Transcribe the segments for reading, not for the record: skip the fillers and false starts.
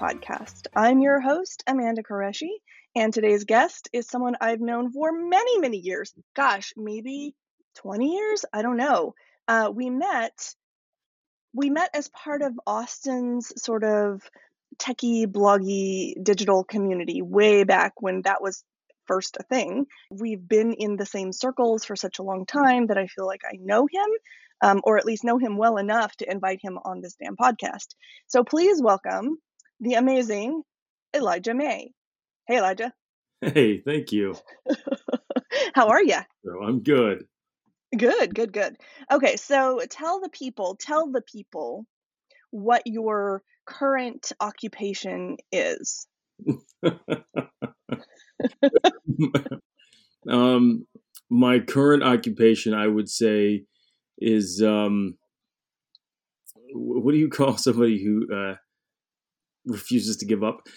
podcast. I'm your host, Amanda Qureshi, and today's guest is someone I've known for many, many years. Gosh, maybe 20 years? I don't know. We met as part of Austin's sort of techie, bloggy, digital community way back when that was first a thing. We've been in the same circles for such a long time that I feel like I know him, or at least know him well enough to invite him on this damn podcast. So please welcome the amazing Elijah May. Hey, Elijah. Hey, thank you. How are you? I'm good. Good. Okay, so tell the people what your current occupation is. My current occupation, I would say, is what do you call somebody who refuses to give up?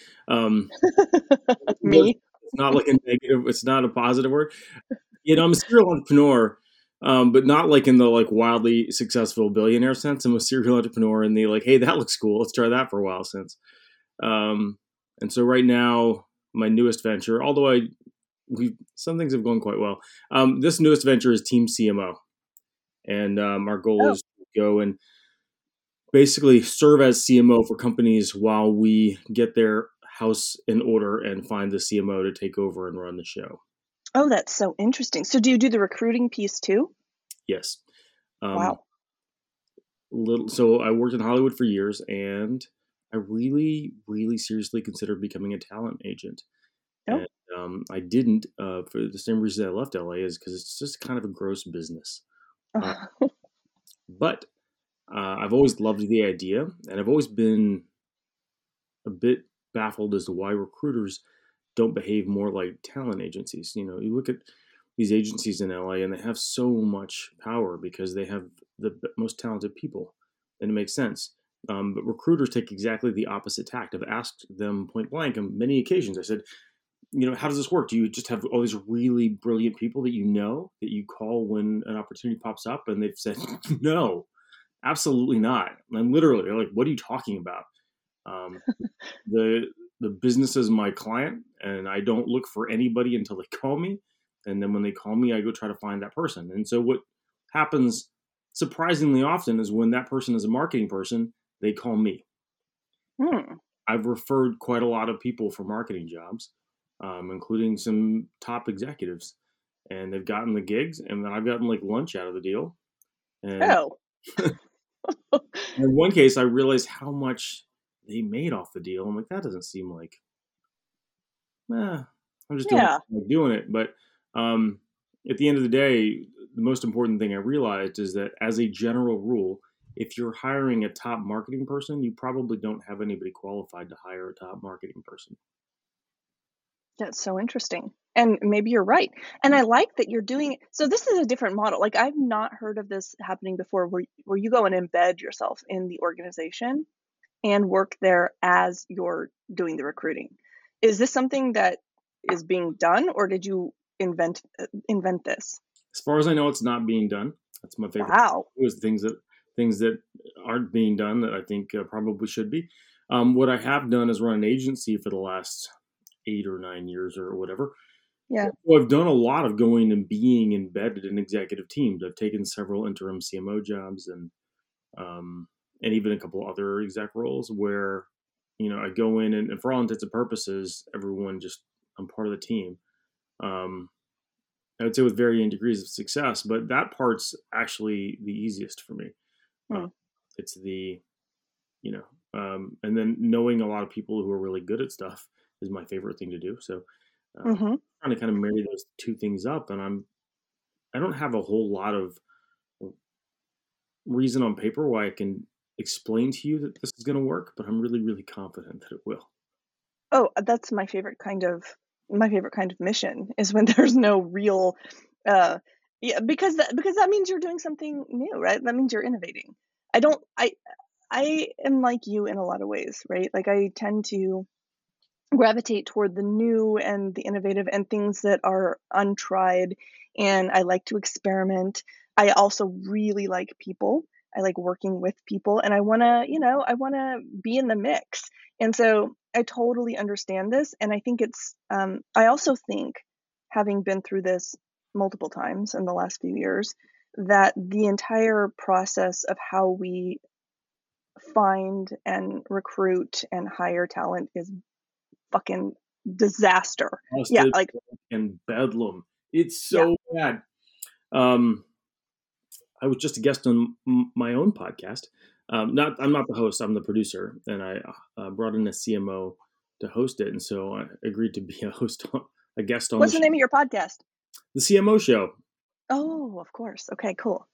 Me. It's not like a negative. It's not a positive word. I'm a serial entrepreneur, but not like in the wildly successful billionaire sense. I'm a serial entrepreneur, and they hey, that looks cool. Let's try that for a while since. And so right now, my newest venture, although some things have gone quite well. This newest venture is Team CMO, and our goal is to go and basically serve as CMO for companies while we get their house in order and find the CMO to take over and run the show. Oh, that's so interesting. So do you do the recruiting piece too? Yes. Wow. So I worked in Hollywood for years, and I really, really seriously considered becoming a talent agent. Oh. And I didn't for the same reason I left LA is because it's just kind of a gross business. But I've always loved the idea, and I've always been a bit baffled as to why recruiters don't behave more like talent agencies. You look at these agencies in LA, and they have so much power because they have the most talented people, and it makes sense. But recruiters take exactly the opposite tact. I've asked them point blank on many occasions. I said, how does this work? Do you just have all these really brilliant people that you call when an opportunity pops up? And they've said, no, absolutely not. And literally, they're like, what are you talking about? The business is my client, and I don't look for anybody until they call me. And then when they call me, I go try to find that person. And so what happens surprisingly often is when that person is a marketing person, they call me. I've referred quite a lot of people for marketing jobs, including some top executives, and they've gotten the gigs, and I've gotten lunch out of the deal. And in one case, I realized how much they made off the deal. I'm like, that doesn't seem like, I'm just doing it. But at the end of the day, the most important thing I realized is that as a general rule, if you're hiring a top marketing person, you probably don't have anybody qualified to hire a top marketing person. That's so interesting. And maybe you're right. And I like that you're doing it. So this is a different model. I've not heard of this happening before where you go and embed yourself in the organization and work there as you're doing the recruiting. Is this something that is being done, or did you invent this? As far as I know, it's not being done. That's my favorite. Wow. It was things that aren't being done that I think probably should be. What I have done is run an agency for the last 8 or 9 years or whatever. Yeah. So I've done a lot of going and being embedded in executive teams. I've taken several interim CMO jobs and even a couple other exec roles where, I go in and for all intents and purposes, I'm part of the team. I would say with varying degrees of success, but that part's actually the easiest for me. It's the, and then knowing a lot of people who are really good at stuff is my favorite thing to do. So trying to kind of marry those two things up, and I don't have a whole lot of reason on paper why I can explain to you that this is going to work, but I'm really, really confident that it will. Oh, that's my favorite kind of mission is when there's no real, because that means you're doing something new, right? That means you're innovating. I am like you in a lot of ways, right? I tend to gravitate toward the new and the innovative and things that are untried, and I like to experiment. I also really like people. I like working with people, and I want to be in the mix. And so I totally understand this, and I think I also think, having been through this multiple times in the last few years, that the entire process of how we find and recruit and hire talent is fucking disaster. Yeah, Hostage like, and bedlam. It's yeah. so bad. Um, I was just a guest on my own podcast. I'm not the host. I'm the producer, and I brought in a CMO to host it, and so I agreed to be a guest on What's the name of your podcast? the CMO show. Oh, of course. Okay, cool.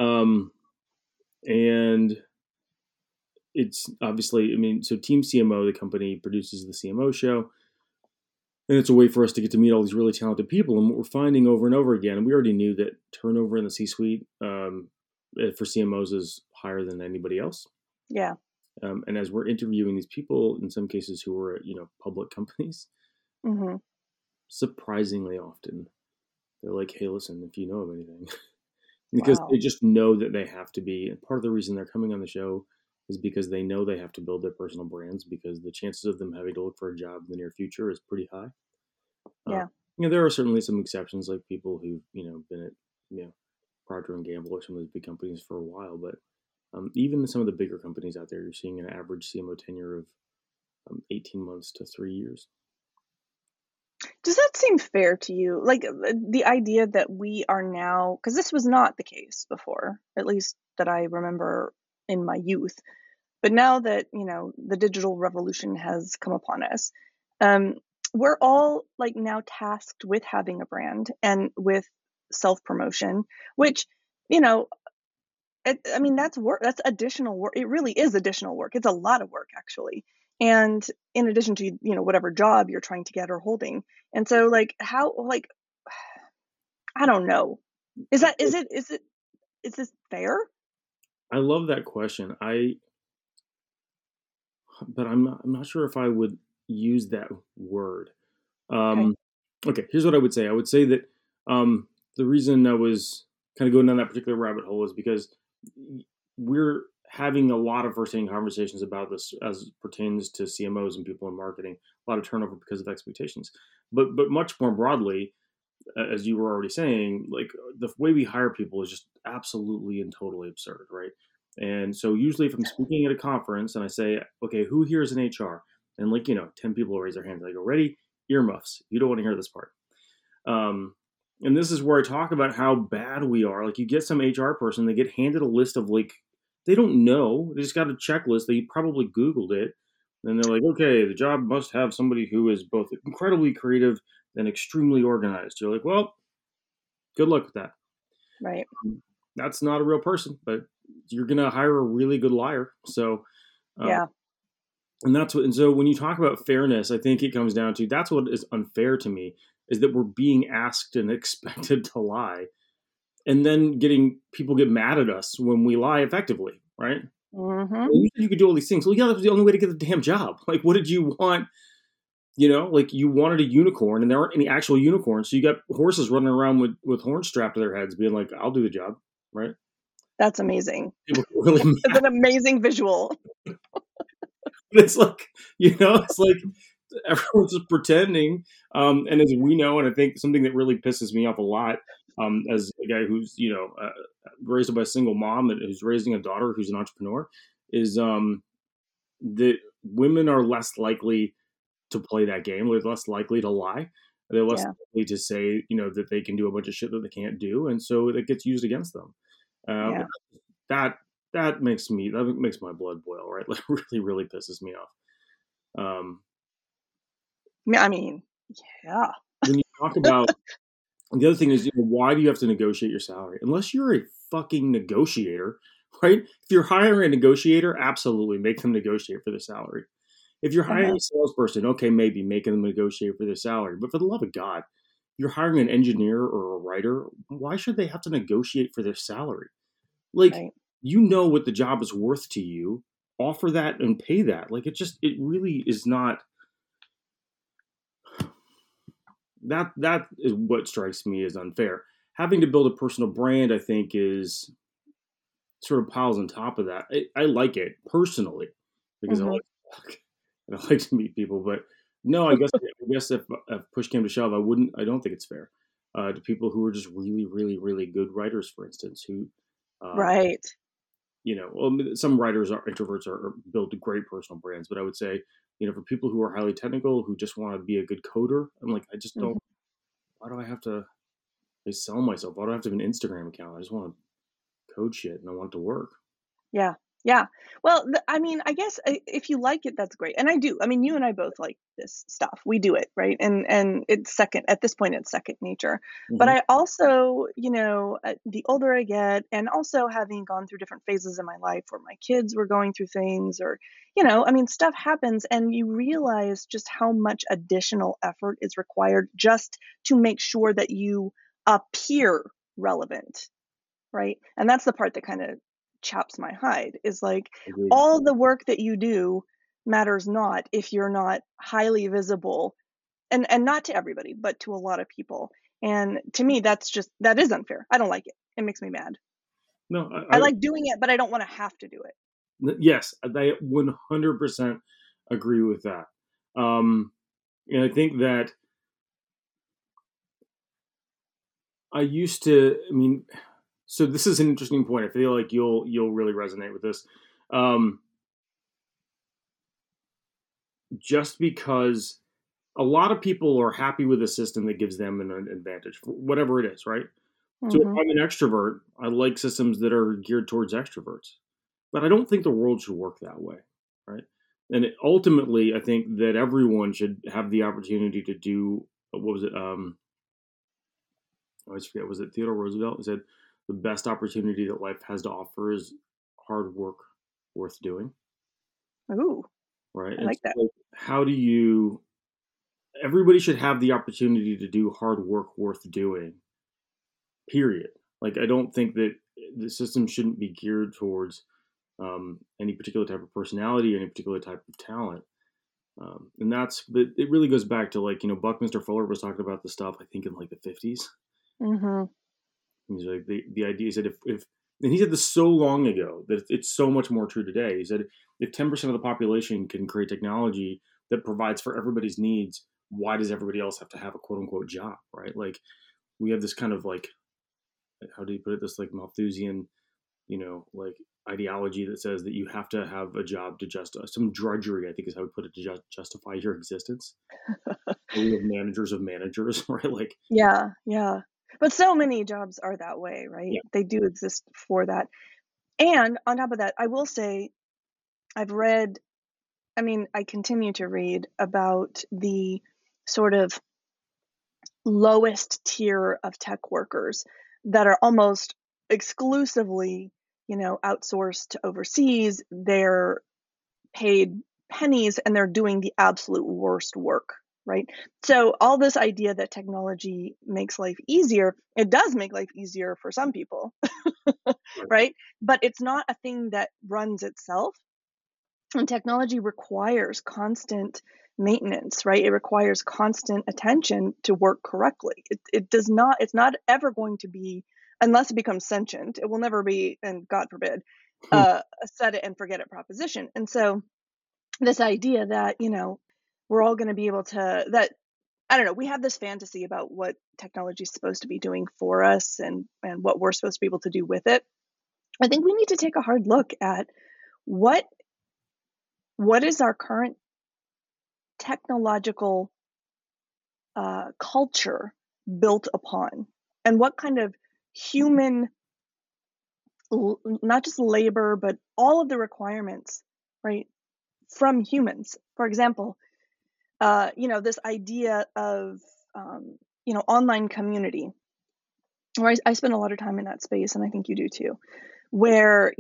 And it's obviously, I mean, so Team CMO, the company, produces the CMO show, and it's a way for us to get to meet all these really talented people. And what we're finding over and over again, and we already knew that turnover in the C-suite for CMOs is higher than anybody else. Yeah. And as we're interviewing these people, in some cases who are at, public companies, Mm-hmm. surprisingly often, they're like, hey, listen, if you know of anything, because Wow. they just know that they have to be. And part of the reason they're coming on the show is because they know they have to build their personal brands, because the chances of them having to look for a job in the near future is pretty high. Yeah. There are certainly some exceptions, like people who've been at Procter and Gamble or some of these big companies for a while, but even some of the bigger companies out there, you're seeing an average CMO tenure of 18 months to 3 years. Does that seem fair to you? Like, the idea that we are now, because this was not the case before, at least that I remember in my youth. But now that, the digital revolution has come upon us, um, we're all like now tasked with having a brand and with self-promotion, which, you know, I mean, that's work. That's additional work. It really is additional work. It's a lot of work, actually. And in addition to, whatever job you're trying to get or holding. And so, like, I don't know. Is this fair? I love that question. But I'm not sure if I would use that word. Okay. Um, okay, here's what I would say. I would say that the reason I was kind of going down that particular rabbit hole is because we're having a lot of first-hand conversations about this as pertains to CMOs and people in marketing. A lot of turnover because of expectations, but much more broadly, as you were already saying, like the way we hire people is just absolutely and totally absurd, right? And so usually if I'm speaking at a conference and I say, okay, who here is in HR? And 10 people will raise their hands. I go, ready? Earmuffs. You don't want to hear this part. Um, and this is where I talk about how bad we are. Like you get some HR person, they get handed a list of they don't know. They just got a checklist. They probably Googled it. And they're like, okay, the job must have somebody who is both incredibly creative and extremely organized. You're like, well, good luck with that. Right. That's not a real person, but you're going to hire a really good liar. So, Yeah. and so when you talk about fairness, I think it comes down to that's what is unfair to me is that we're being asked and expected to lie, and then people get mad at us when we lie effectively, right? Mm-hmm. You said you could do all these things. Well, yeah, that was the only way to get the damn job. Like, what did you want? Like you wanted a unicorn, and there aren't any actual unicorns, so you got horses running around with horns strapped to their heads, being like, "I'll do the job," right? That's amazing. People get really It's mad. an amazing visual. It's like it's like everyone's just pretending. And as we know, and I think something that really pisses me off a lot, as a guy who's raised by a single mom and who's raising a daughter who's an entrepreneur, is that women are less likely to play that game. They're less likely to lie. They're less Yeah. likely to say, that they can do a bunch of shit that they can't do, and so it gets used against them. Yeah. That that makes my blood boil, right? Like really, really pisses me off. I mean, yeah. When you talk about the other thing is, why do you have to negotiate your salary? Unless you're a fucking negotiator, right? If you're hiring a negotiator, absolutely make them negotiate for the salary. If you're hiring Uh-huh. a salesperson, okay, maybe making them negotiate for their salary. But for the love of God, you're hiring an engineer or a writer, why should they have to negotiate for their salary? Like, Right. you know what the job is worth to you, offer that and pay that. Like, it really is not. That is what strikes me as unfair. Having to build a personal brand, I think, is sort of piles on top of that. I like it personally because I Hmm. like to talk and I like to meet people. But no, I guess if push came to shove, I don't think it's fair to people who are just really, really, really good writers, for instance, who um, Right. well, some writers are introverts are build great personal brands, but I would say, for people who are highly technical who just want to be a good coder, I'm like, I just don't. Hmm. Why do I have to sell myself? Why do I have to have an Instagram account? I just want to code shit and I want it to work. Yeah. Yeah. Well, I mean, I guess if you like it, that's great. And I do. I mean, you and I both like this stuff. We do it, right? And it's second at this point, it's second nature. But Hmm. I also, the older I get, and also having gone through different phases in my life where my kids were going through things, or, I mean, stuff happens, and you realize just how much additional effort is required just to make sure that you appear relevant, right? And that's the part that kind of chaps my hide, is like Agreed. all the work that you do matters not if you're not highly visible, and not to everybody, but to a lot of people. And to me, that is unfair. I don't like it. It makes me mad. No, I like doing it, but I don't want to have to do it. yes, I 100% agree with that. Um, and I think that I used to. I mean, so this is an interesting point. I feel like you'll really resonate with this. Um, just because a lot of people are happy with a system that gives them an advantage, whatever it is, right? So if Hmm. I'm an extrovert, I like systems that are geared towards extroverts. But I don't think the world should work that way, right? And ultimately, I think that everyone should have the opportunity to do what was it? I always forget. Was it Theodore Roosevelt who said the best opportunity that life has to offer is hard work worth doing, Ooh, right? I And like so, that. like, how do you? Everybody should have the opportunity to do hard work worth doing. Period. Like, I don't think that the system shouldn't be geared towards any particular type of personality, any particular type of talent. But it really goes back to, like, Buckminster Fuller was talking about this stuff, I think, in like the 50s. Hmm. He's like, the idea is that if and he said this so long ago that it's so much more true today. He said if 10% of the population can create technology that provides for everybody's needs, why does everybody else have to have a quote unquote job, right? Like, we have this kind of, like, how do you put it, this like Malthusian, like, ideology that says that you have to have a job to just some drudgery, I think is how we put it, to justify your existence. We have managers of managers, right? Like, Yeah, yeah. But so many jobs are that way, right? yeah, They do exist for that. And on top of that, I will say I've read, I mean, I continue to read about the sort of lowest tier of tech workers that are almost exclusively, outsourced to overseas. They're paid pennies and they're doing the absolute worst work, right? So all this idea that technology makes life easier, it does make life easier for some people, right. right? But it's not a thing that runs itself. And technology requires constant maintenance, right? It requires constant attention to work correctly. It does not, it's not ever going to be, unless it becomes sentient, it will never be, and God forbid, a set it and forget it proposition. And so this idea that, we're all going to be able to, that, I don't know, we have this fantasy about what technology is supposed to be doing for us, and what we're supposed to be able to do with it. I think we need to take a hard look at what what is our current technological culture built upon, and what kind of human, not just labor, but all of the requirements, right, from humans. For example, this idea of, online community, where I spend a lot of time in that space, and I think you do too, where,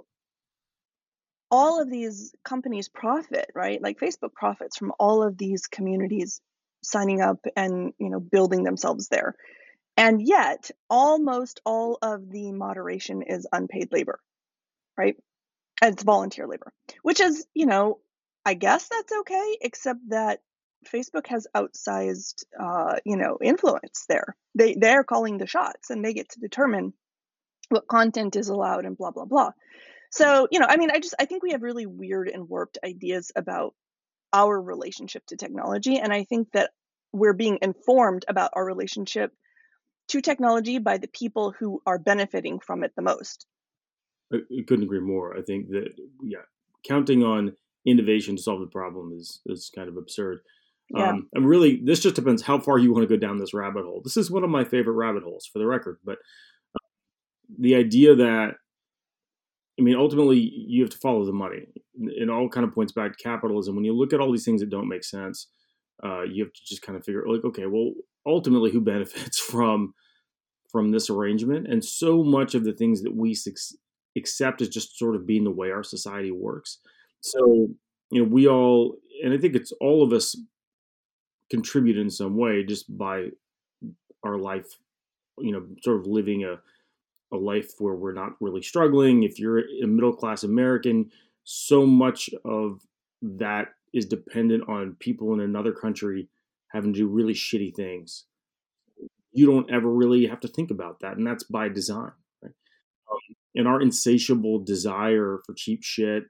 all of these companies profit, right? Like Facebook profits from all of these communities signing up and, building themselves there. And yet, almost all of the moderation is unpaid labor, right? And it's volunteer labor, which is, I guess that's okay, except that Facebook has outsized, influence there. They're calling the shots, and they get to determine what content is allowed and blah, blah, blah. So, I mean, I think we have really weird and warped ideas about our relationship to technology. And I think that we're being informed about our relationship to technology by the people who are benefiting from it the most. I couldn't agree more. I think that, yeah, counting on innovation to solve the problem is kind of absurd. Yeah. And really, this just depends how far you want to go down this rabbit hole. This is one of my favorite rabbit holes, for the record. But the idea that, I mean, ultimately, you have to follow the money. It all kind of points back to capitalism. When you look at all these things that don't make sense, you have to just kind of figure, like, okay, well, ultimately, who benefits from this arrangement? And so much of the things that we accept is just sort of being the way our society works. So, we all, and I think it's all of us contribute in some way just by our life, sort of living a life where we're not really struggling. If you're a middle class American, so much of that is dependent on people in another country having to do really shitty things. You don't ever really have to think about that, and that's by design. Right? And our insatiable desire for cheap shit,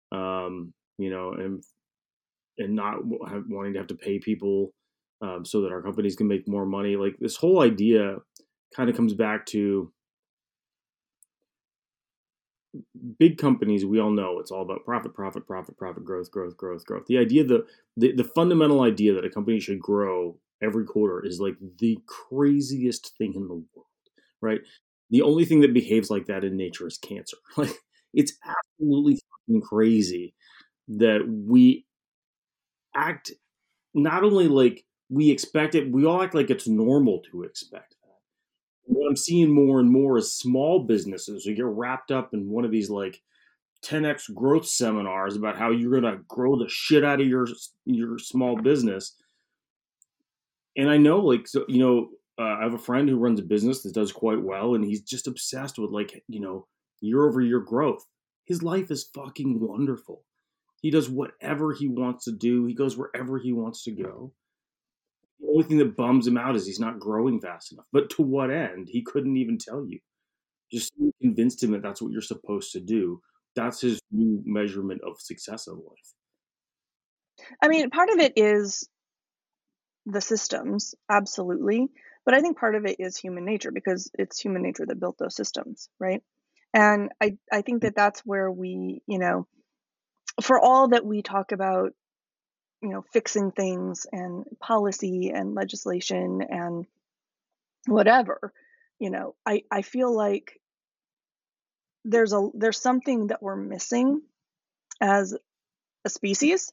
and not wanting to have to pay people so that our companies can make more money. Like, this whole idea kind of comes back to big companies. We all know it's all about profit, profit, profit, profit, growth, growth, growth, growth. The idea that the fundamental idea that a company should grow every quarter is like the craziest thing in the world, right? The only thing that behaves like that in nature is cancer. Like, it's absolutely fucking crazy that we act not only like we expect it, we all act like it's normal to expect that. What I'm seeing more and more is small businesses who get wrapped up in one of these like 10x growth seminars about how you're going to grow the shit out of your small business. And I know, like, so, I have a friend who runs a business that does quite well, and he's just obsessed with, like, year over year growth. His life is fucking wonderful. He does whatever he wants to do. He goes wherever he wants to go. The only thing that bums him out is he's not growing fast enough. But to what end? He couldn't even tell you. Just convinced him that that's what you're supposed to do. That's his new measurement of success in life. I mean, part of it is the systems, absolutely. But I think part of it is human nature, because it's human nature that built those systems, right? And I think that that's where we, for all that we talk about, fixing things and policy and legislation and whatever, I feel like there's something that we're missing as a species.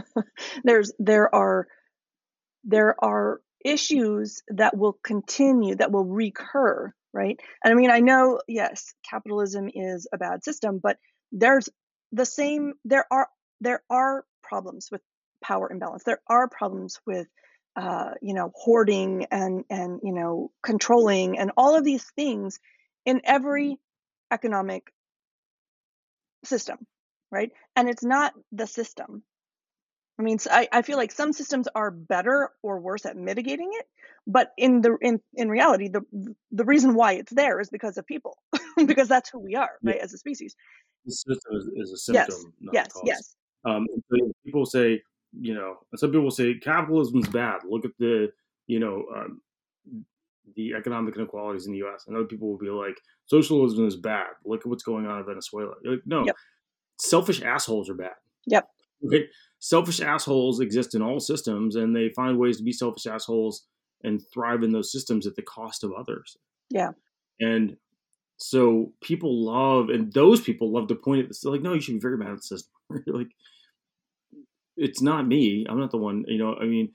There are issues that will continue, that will recur, right? And I mean, I know, yes, capitalism is a bad system, but there's there are problems with power imbalance. There are problems with hoarding and controlling and all of these things in every economic system, right? And it's not the system. I mean, so I feel like some systems are better or worse at mitigating it, but in reality, the reason why it's there is because of people, because that's who we are, Yeah, right, as a species. the system is a Yes, symptom, not the yes, cause. yes. People say, some people say capitalism's bad. Look at the economic inequalities in the U.S. And other people will be like, socialism is bad. Look at what's going on in Venezuela. You're like, no, Yep, selfish assholes are bad. yep, Okay, selfish assholes exist in all systems, and they find ways to be selfish assholes and thrive in those systems at the cost of others. yeah. And so people love, and those people love to point at this. They're like, no, you should be very mad at the system. You're like, it's not me. I'm not the one. I mean,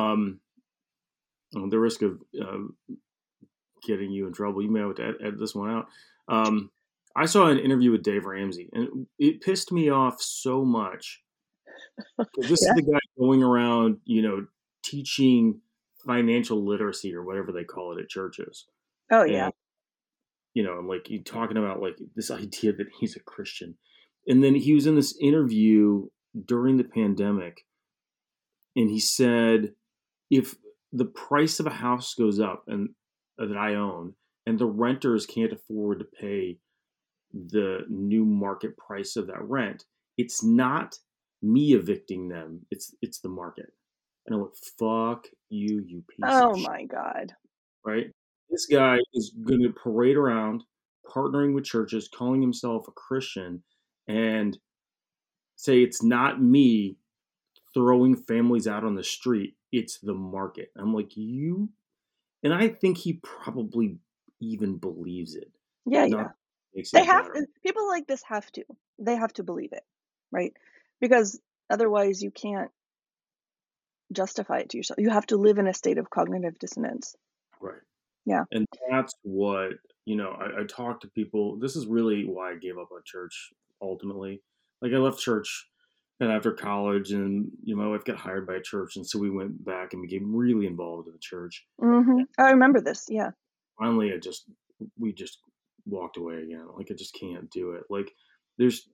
on the risk of getting you in trouble, you may have to edit this one out. I saw an interview with Dave Ramsey, and it pissed me off so much. This is Yeah. the guy going around, teaching financial literacy or whatever they call it at churches. Oh yeah. And, I'm like, you talking about like this idea that he's a Christian. And then he was in this interview during the pandemic, and he said, if the price of a house goes up and that I own, and the renters can't afford to pay the new market price of that rent, it's not me evicting them. It's the market. And I went, fuck you, you piece of Oh shit, my God. right? This guy is going to parade around, partnering with churches, calling himself a Christian, and say it's not me throwing families out on the street. It's the market. I'm like, you, and I think he probably even believes it. Yeah, Not yeah. makes They it have better. people like this have to. They have to believe it, right? Because otherwise you can't justify it to yourself. You have to live in a state of cognitive dissonance. Right. Yeah. And that's what, I talk to people. This is really why I gave up on church ultimately. Like, I left church and after college, and my wife got hired by a church, and so we went back and became really involved in the church. I remember this. Yeah. Finally, we just walked away again. Like, I just can't do it. Like, there's,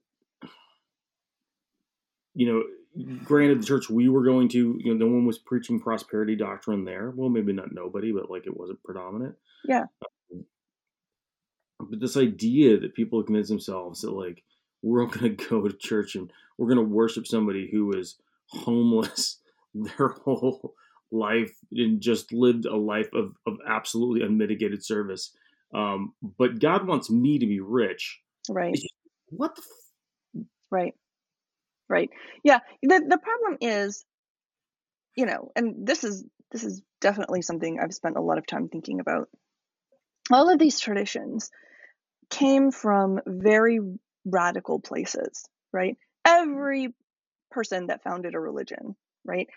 you know, granted, the church we were going to, no one was preaching prosperity doctrine there. Well, maybe not nobody, but like it wasn't predominant. Yeah. But this idea that people convince themselves that, like, we're all going to go to church and we're going to worship somebody who is homeless their whole life and just lived a life of absolutely unmitigated service. But God wants me to be rich. Right. It's just, what the Right. Right. Yeah. The problem is, and this is definitely something I've spent a lot of time thinking about. All of these traditions came from very radical places, right? Every person that founded a religion, right,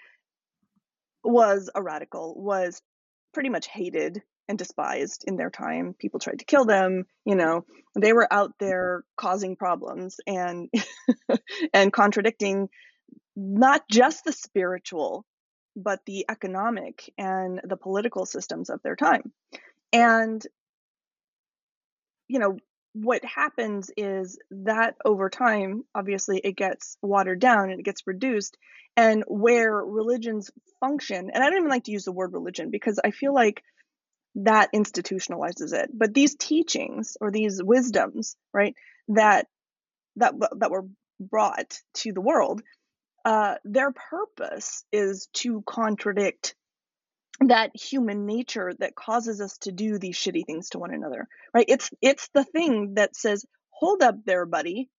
was a radical, was pretty much hated and despised in their time. People tried to kill them, they were out there causing problems and and contradicting not just the spiritual, but the economic and the political systems of their time. And you know, what happens is that over time, obviously, it gets watered down and it gets reduced. And where religions function, and I don't even like to use the word religion because I feel like that institutionalizes it. But these teachings or these wisdoms, right, that were brought to the world, their purpose is to contradict that human nature that causes us to do these shitty things to one another, right? It's the thing that says, hold up there, buddy.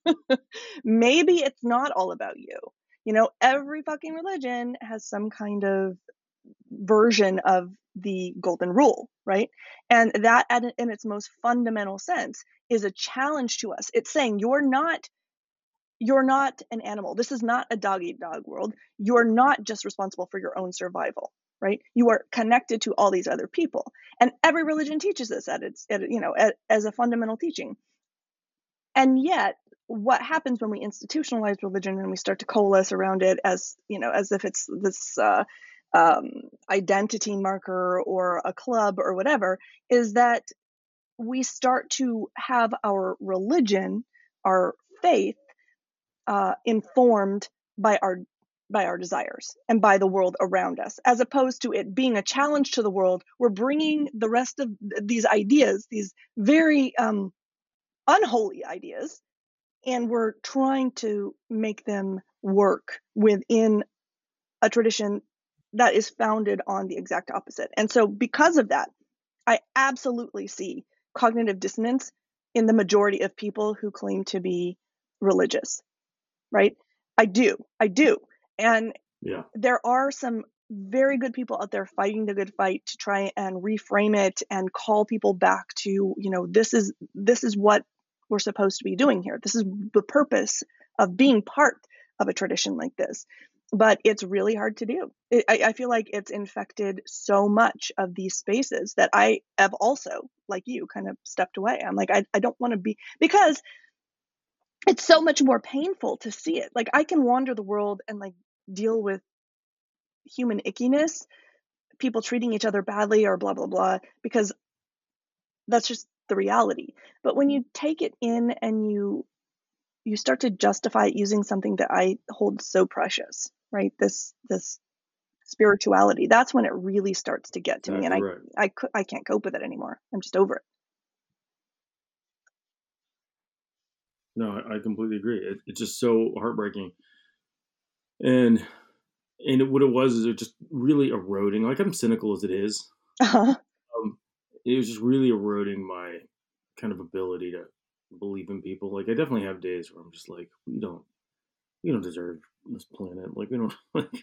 Maybe it's not all about you. Every fucking religion has some kind of version of the golden rule, right? And that in its most fundamental sense is a challenge to us. It's saying you're not an animal. This is not a dog eat dog world. You're not just responsible for your own survival, right? You are connected to all these other people. And every religion teaches this as a fundamental teaching. And yet, what happens when we institutionalize religion and we start to coalesce around it as if it's this identity marker or a club or whatever, is that we start to have our religion, our faith, informed by our desires and by the world around us, as opposed to it being a challenge to the world. We're bringing the rest of these ideas, these very unholy ideas, and we're trying to make them work within a tradition that is founded on the exact opposite. And so, because of that, I absolutely see cognitive dissonance in the majority of people who claim to be religious, right? I do. And yeah. there are some very good people out there fighting the good fight to try and reframe it and call people back to, this is what we're supposed to be doing here. This is the purpose of being part of a tradition like this. But it's really hard to do. I feel like it's infected so much of these spaces that I have also, like you, kind of stepped away. I'm like, I don't want to be, because it's so much more painful to see it. Like, I can wander the world and like deal with human ickiness, people treating each other badly or blah blah blah, because that's just the reality. But when you take it in and you start to justify it using something that I hold so precious, right? This spirituality, that's when it really starts to get to me, and Exactly right. I can't cope with it anymore. I'm just over it. No, I completely agree. It's just so heartbreaking, and what it was is it just really eroding. Like, I'm cynical as it is. Uh-huh. Um, it was just really eroding my kind of ability to believe in people. Like, I definitely have days where I'm just like, we don't deserve this planet. Like, we don't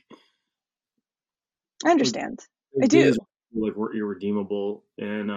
I like. understand. I There's do. days where like we're irredeemable, and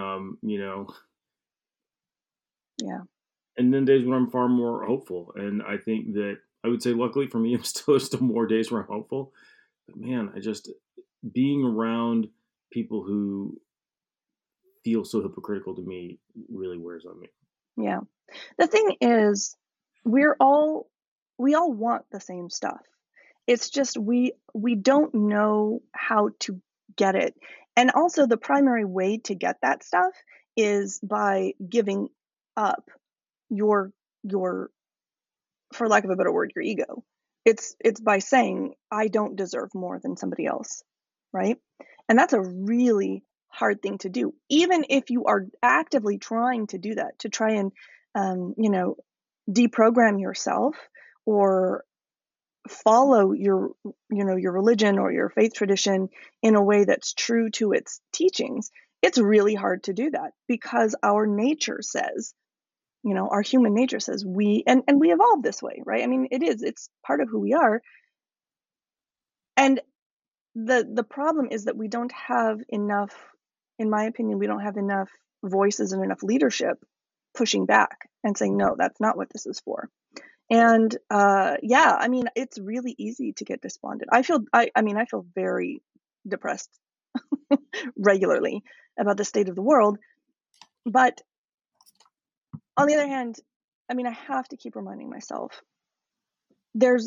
Yeah. and then days when I'm far more hopeful. And I think that I would say, luckily for me, still more days where I'm hopeful. But man, I just being around people who feel so hypocritical to me really wears on me. Yeah. The thing is, we're all we all want the same stuff. It's just we don't know how to get it. And also the primary way to get that stuff is by giving up your your for lack of a better word, your ego. It's by saying I don't deserve more than somebody else, right? And that's a really hard thing to do. Even if you are actively trying to do that, to try and you know, deprogram yourself or follow your religion or your faith tradition in a way that's true to its teachings, it's really hard to do that because our nature says, our human nature says and we evolved this way, right? I mean, it's part of who we are. And the problem is that we don't have enough, in my opinion, we don't have enough voices and enough leadership pushing back and saying, no, that's not what this is for. And yeah, I mean, it's really easy to get despondent. I feel very depressed regularly about the state of the world. But on the other hand, I mean, I have to keep reminding myself there's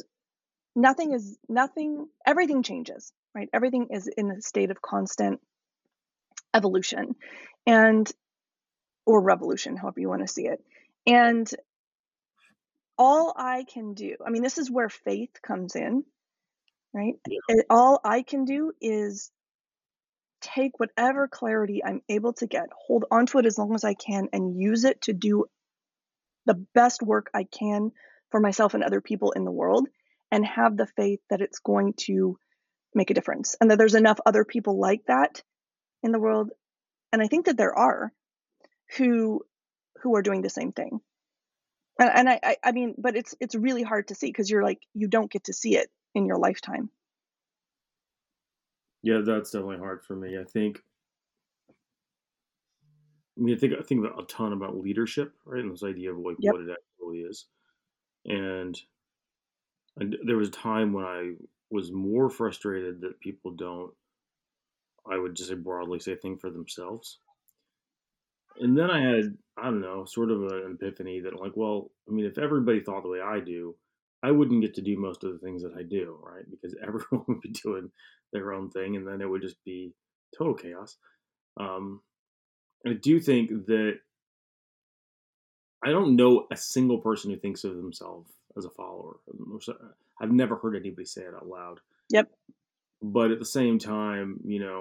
everything changes, right? Everything is in a state of constant evolution and or revolution, however you want to see it. And all I can do, I mean, this is where faith comes in, right? Yeah. All I can do is take whatever clarity I'm able to get, hold onto it as long as I can, and use it to do the best work I can for myself and other people in the world, and have the faith that it's going to make a difference and that there's enough other people like that in the world. And I think that there are who are doing the same thing. And I mean, but it's really hard to see because you're like, you don't get to see it in your lifetime. Yeah, that's definitely hard for me. I think about a ton about leadership, right? And this idea of like Yep. what it actually is. And there was a time when I was more frustrated that people don't, I would just say broadly say, think for themselves. And then I had, I don't know, sort of an epiphany that, like, well, I mean, if everybody thought the way I do, I wouldn't get to do most of the things that I do, right? Because everyone would be doing their own thing, and then it would just be total chaos. Um, I do think that I don't know a single person who thinks of themselves as a follower. I've never heard anybody say it out loud. Yep. But at the same time,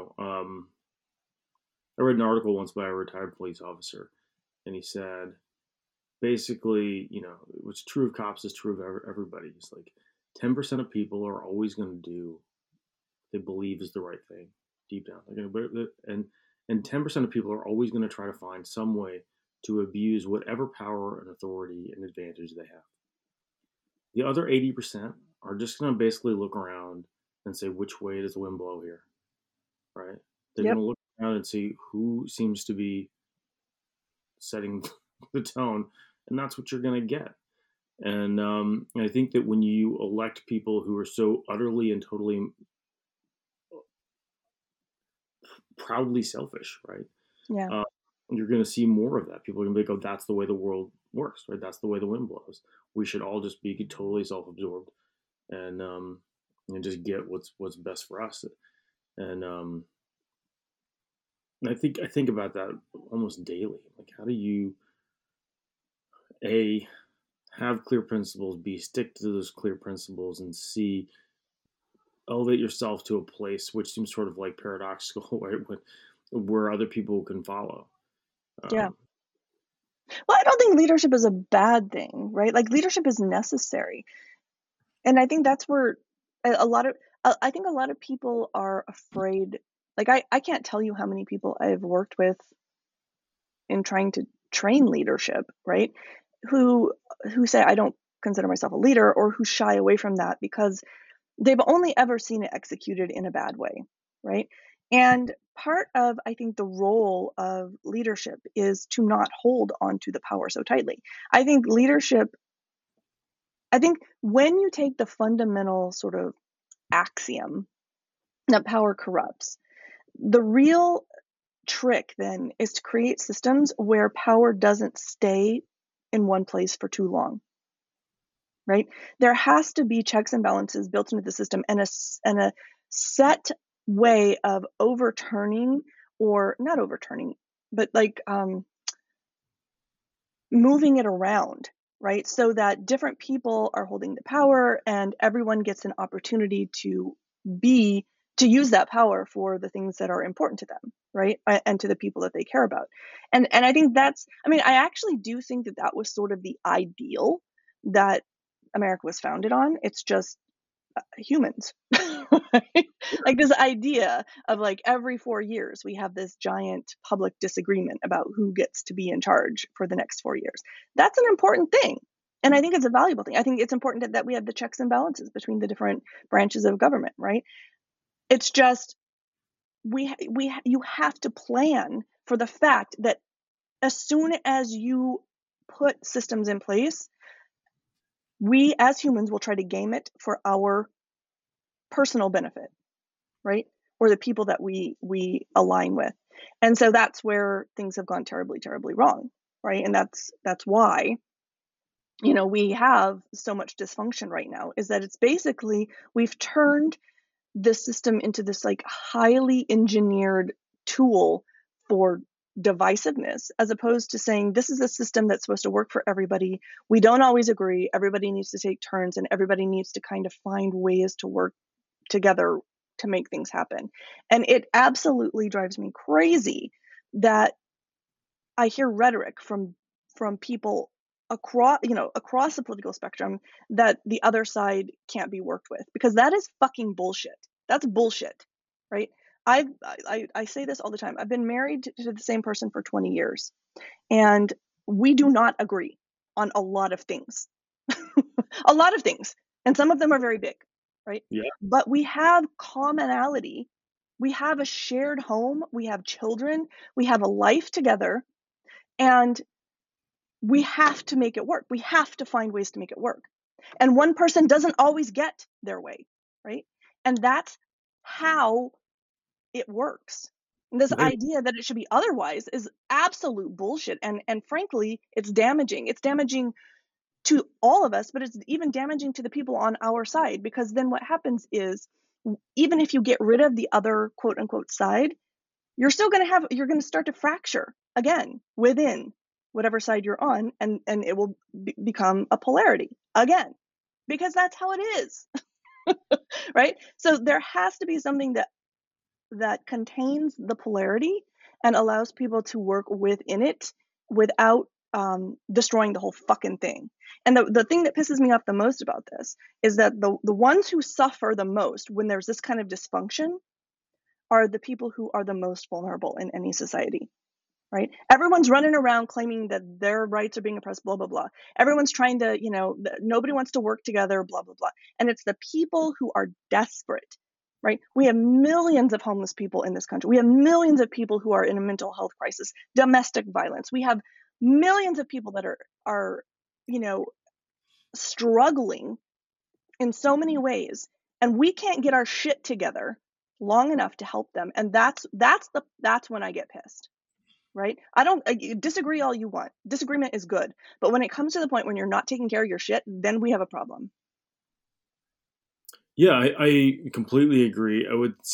I read an article once by a retired police officer, and he said, basically, what's true of cops is true of everybody. It's like 10% of people are always going to do what they believe is the right thing deep down. They're going to, and 10% of people are always going to try to find some way to abuse whatever power and authority and advantage they have. The other 80% are just going to basically look around and say, which way does the wind blow here? Right? They're going Yep. to look around and see who seems to be setting the tone, and that's what you're going to get. And I think that when you elect people who are so utterly and totally proudly selfish, right? Yeah. Uh, you're going to see more of that. People are going to be like, "Oh, that's the way the world works, right? That's the way the wind blows. We should all just be totally self-absorbed and just get what's best for us." And I think about that almost daily. Like, how do you a have clear principles, b stick to those clear principles, and c elevate yourself to a place which seems sort of like paradoxical, right? Where other people can follow. Yeah. Um, Well, I don't think leadership is a bad thing, right? Like leadership is necessary. And I think that's where a lot of I think a lot of people are afraid. Like I can't tell you how many people I've worked with in trying to train leadership, right? Who who say I don't consider myself a leader, or who shy away from that because they've only ever seen it executed in a bad way, right? And part of, I think, the role of leadership is to not hold on to the power so tightly. I think leadership, I think when you take the fundamental sort of axiom that power corrupts, the real trick then is to create systems where power doesn't stay in one place for too long, right? There has to be checks and balances built into the system, and a set way of overturning, or not overturning, but like moving it around, right? So that different people are holding the power and everyone gets an opportunity be to use that power for the things that are important to them, right? And to the people that they care about. And I think that's, I mean, I actually do think that that was sort of the ideal that America was founded on. It's just humans. Right? Like this idea of like every 4 years we have this giant public disagreement about who gets to be in charge for the next 4 years. That's an important thing. And I think it's a valuable thing. I think it's important that we have the checks and balances between the different branches of government, right? It's just you have to plan for the fact that as soon as you put systems in place, we as humans will try to game it for our personal benefit, right? Or the people that we align with. And so that's where things have gone terribly, terribly wrong, right? And that's why, we have so much dysfunction right now, is that it's basically we've turned the system into this like highly engineered tool for divisiveness, as opposed to saying this is a system that's supposed to work for everybody. We don't always agree. Everybody needs to take turns, and everybody needs to kind of find ways to work together to make things happen. And it absolutely drives me crazy that I hear rhetoric from people across the political spectrum that the other side can't be worked with, because that is fucking bullshit. That's bullshit, right? I say this all the time. I've been married to the same person for 20 years, and we do not agree on a lot of things. A lot of things, and some of them are very big, right? yeah, But we have commonality. We have a shared home, we have children, we have a life together, and we have to make it work. We have to find ways to make it work. And one person doesn't always get their way, right? And that's how it works. And this right. idea that it should be otherwise is absolute bullshit, and frankly, it's damaging. It's damaging to all of us, but it's even damaging to the people on our side, because then what happens is, even if you get rid of the other quote unquote side, you're going to start to fracture again within whatever side you're on, and it will become a polarity again, because that's how it is. Right? So there has to be something that contains the polarity and allows people to work within it without destroying the whole fucking thing. And the thing that pisses me off the most about this is that the ones who suffer the most when there's this kind of dysfunction are the people who are the most vulnerable in any society, right? Everyone's running around claiming that their rights are being oppressed, blah, blah, blah. Everyone's trying to, nobody wants to work together, blah, blah, blah. And it's the people who are desperate, right? We have millions of homeless people in this country. We have millions of people who are in a mental health crisis, domestic violence. We have millions of people that are, you know, struggling in so many ways, and we can't get our shit together long enough to help them. And that's when I get pissed, right? I disagree all you want. Disagreement is good. But when it comes to the point when you're not taking care of your shit, then we have a problem. Yeah, I completely agree.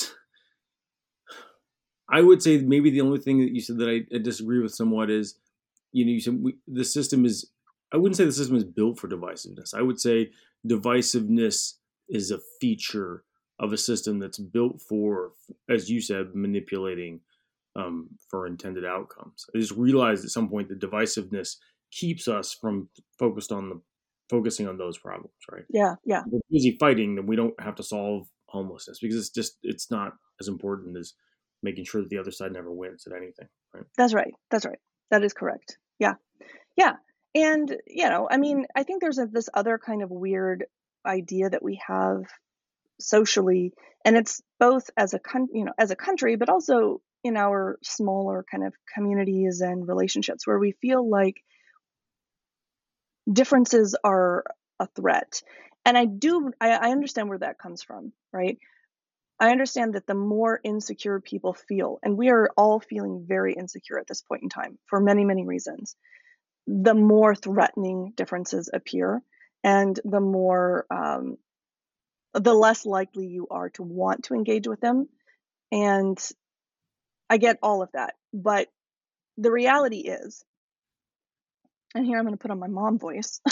I would say maybe the only thing that you said that I disagree with somewhat is, you said the system is. I wouldn't say the system is built for divisiveness. I would say divisiveness is a feature of a system that's built for, as you said, manipulating for intended outcomes. I just realized at some point the divisiveness keeps us from focusing on those problems, right? Yeah, yeah. If we're busy fighting, then we don't have to solve homelessness because it's not as important as making sure that the other side never wins at anything, right? That's right. That's right. That is correct. Yeah. Yeah. And, I mean, I think there's this other kind of weird idea that we have socially, and it's both as as a country, but also in our smaller kind of communities and relationships where we feel like differences are a threat. And I understand where that comes from, right? I understand that the more insecure people feel, and we are all feeling very insecure at this point in time for many, many reasons, the more threatening differences appear, and the less likely you are to want to engage with them. And I get all of that. But the reality is, and here I'm going to put on my mom voice,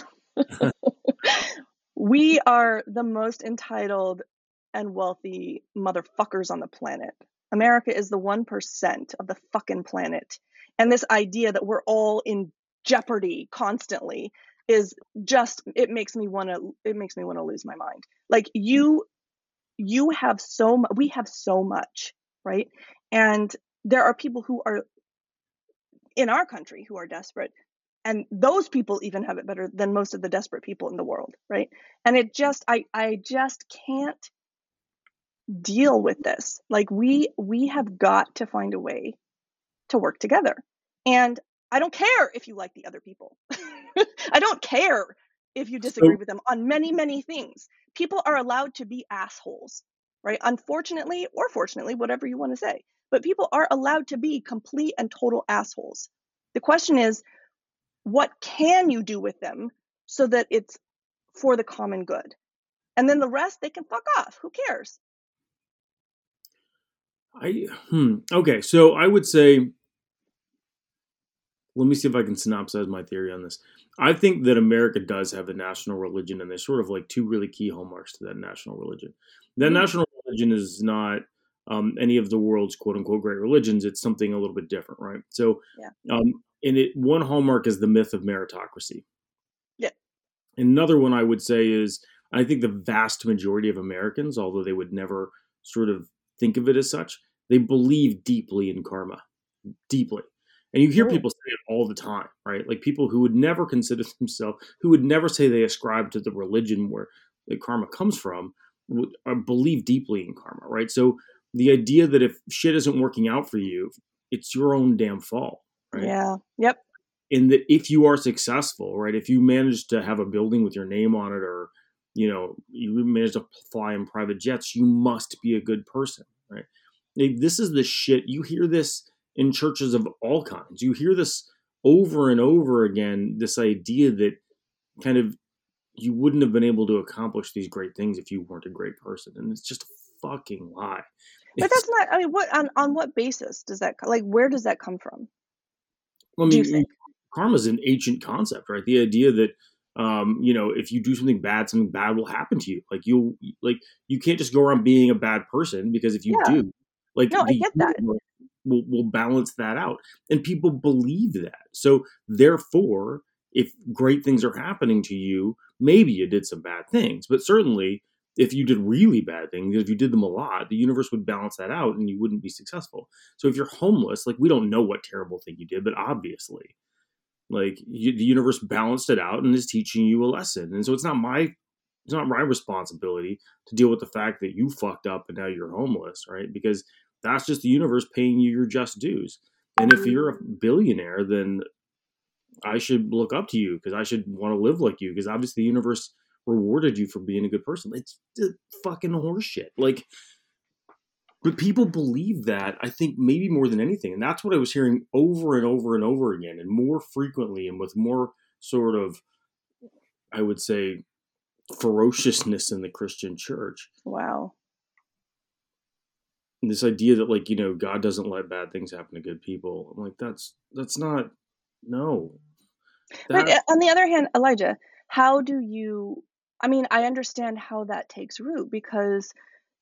we are the most entitled and wealthy motherfuckers on the planet. America is the 1% of the fucking planet. And this idea that we're all in jeopardy constantly is just, it makes me want to lose my mind. Like you have we have so much, right? And there are people who are in our country who are desperate, and those people even have it better than most of the desperate people in the world, right? And I just can't deal with this. Like we have got to find a way to work together. And I don't care if you like the other people. I don't care if you disagree So with them on many, many things. People are allowed to be assholes, right? Unfortunately or fortunately, whatever you want to say. But people are allowed to be complete and total assholes. The question is, what can you do with them so that it's for the common good? And then the rest, they can fuck off. Who cares? okay, so I would say, let me see if I can synopsize my theory on this. I think that America does have a national religion, and there's sort of like two really key hallmarks to that national religion. That Mm-hmm. national religion is not any of the world's quote unquote great religions. It's something a little bit different, right? So, Yeah. one hallmark is the myth of meritocracy. Yeah. Another one I would say is I think the vast majority of Americans, although they would never sort of think of it as such, they believe deeply in karma, deeply. And you hear Oh, people say it all the time, right? Like people who would never consider themselves, who would never say they ascribe to the religion where the karma comes from, would believe deeply in karma, right? So the idea that if shit isn't working out for you, it's your own damn fault, right? yeah. Yep. And that if you are successful, right, if you manage to have a building with your name on it, or you manage to fly in private jets, you must be a good person, right? Like, this is the shit you hear this in churches of all kinds. You hear this over and over again. This idea that kind of you wouldn't have been able to accomplish these great things if you weren't a great person, and it's just a fucking lie. But It's that's not, I mean, what on what basis does that, like, where does that come from? I Do you mean, think? karma is an ancient concept, right? The idea that if you do something bad will happen to you. You can't just go around being a bad person, because if you Yeah. do, like No, I the get that. universe will balance that out, and people believe that. So therefore, if great things are happening to you, maybe you did some bad things, but certainly if you did really bad things, if you did them a lot, the universe would balance that out, and you wouldn't be successful. So if you're homeless, like, we don't know what terrible thing you did, but obviously, the universe balanced it out and is teaching you a lesson. And so it's not my responsibility to deal with the fact that you fucked up and now you're homeless, right? Because that's just the universe paying you your just dues. And if you're a billionaire, then I should look up to you, because I should want to live like you, because obviously the universe rewarded you for being a good person. It's fucking horseshit. But people believe that, I think, maybe more than anything. And that's what I was hearing over and over and over again, and more frequently, and with more sort of, I would say, ferociousness in the Christian church. Wow. And this idea that, God doesn't let bad things happen to good people. I'm like, that's not, no. But That, on the other hand, Elijah, how do you, I mean, I understand how that takes root because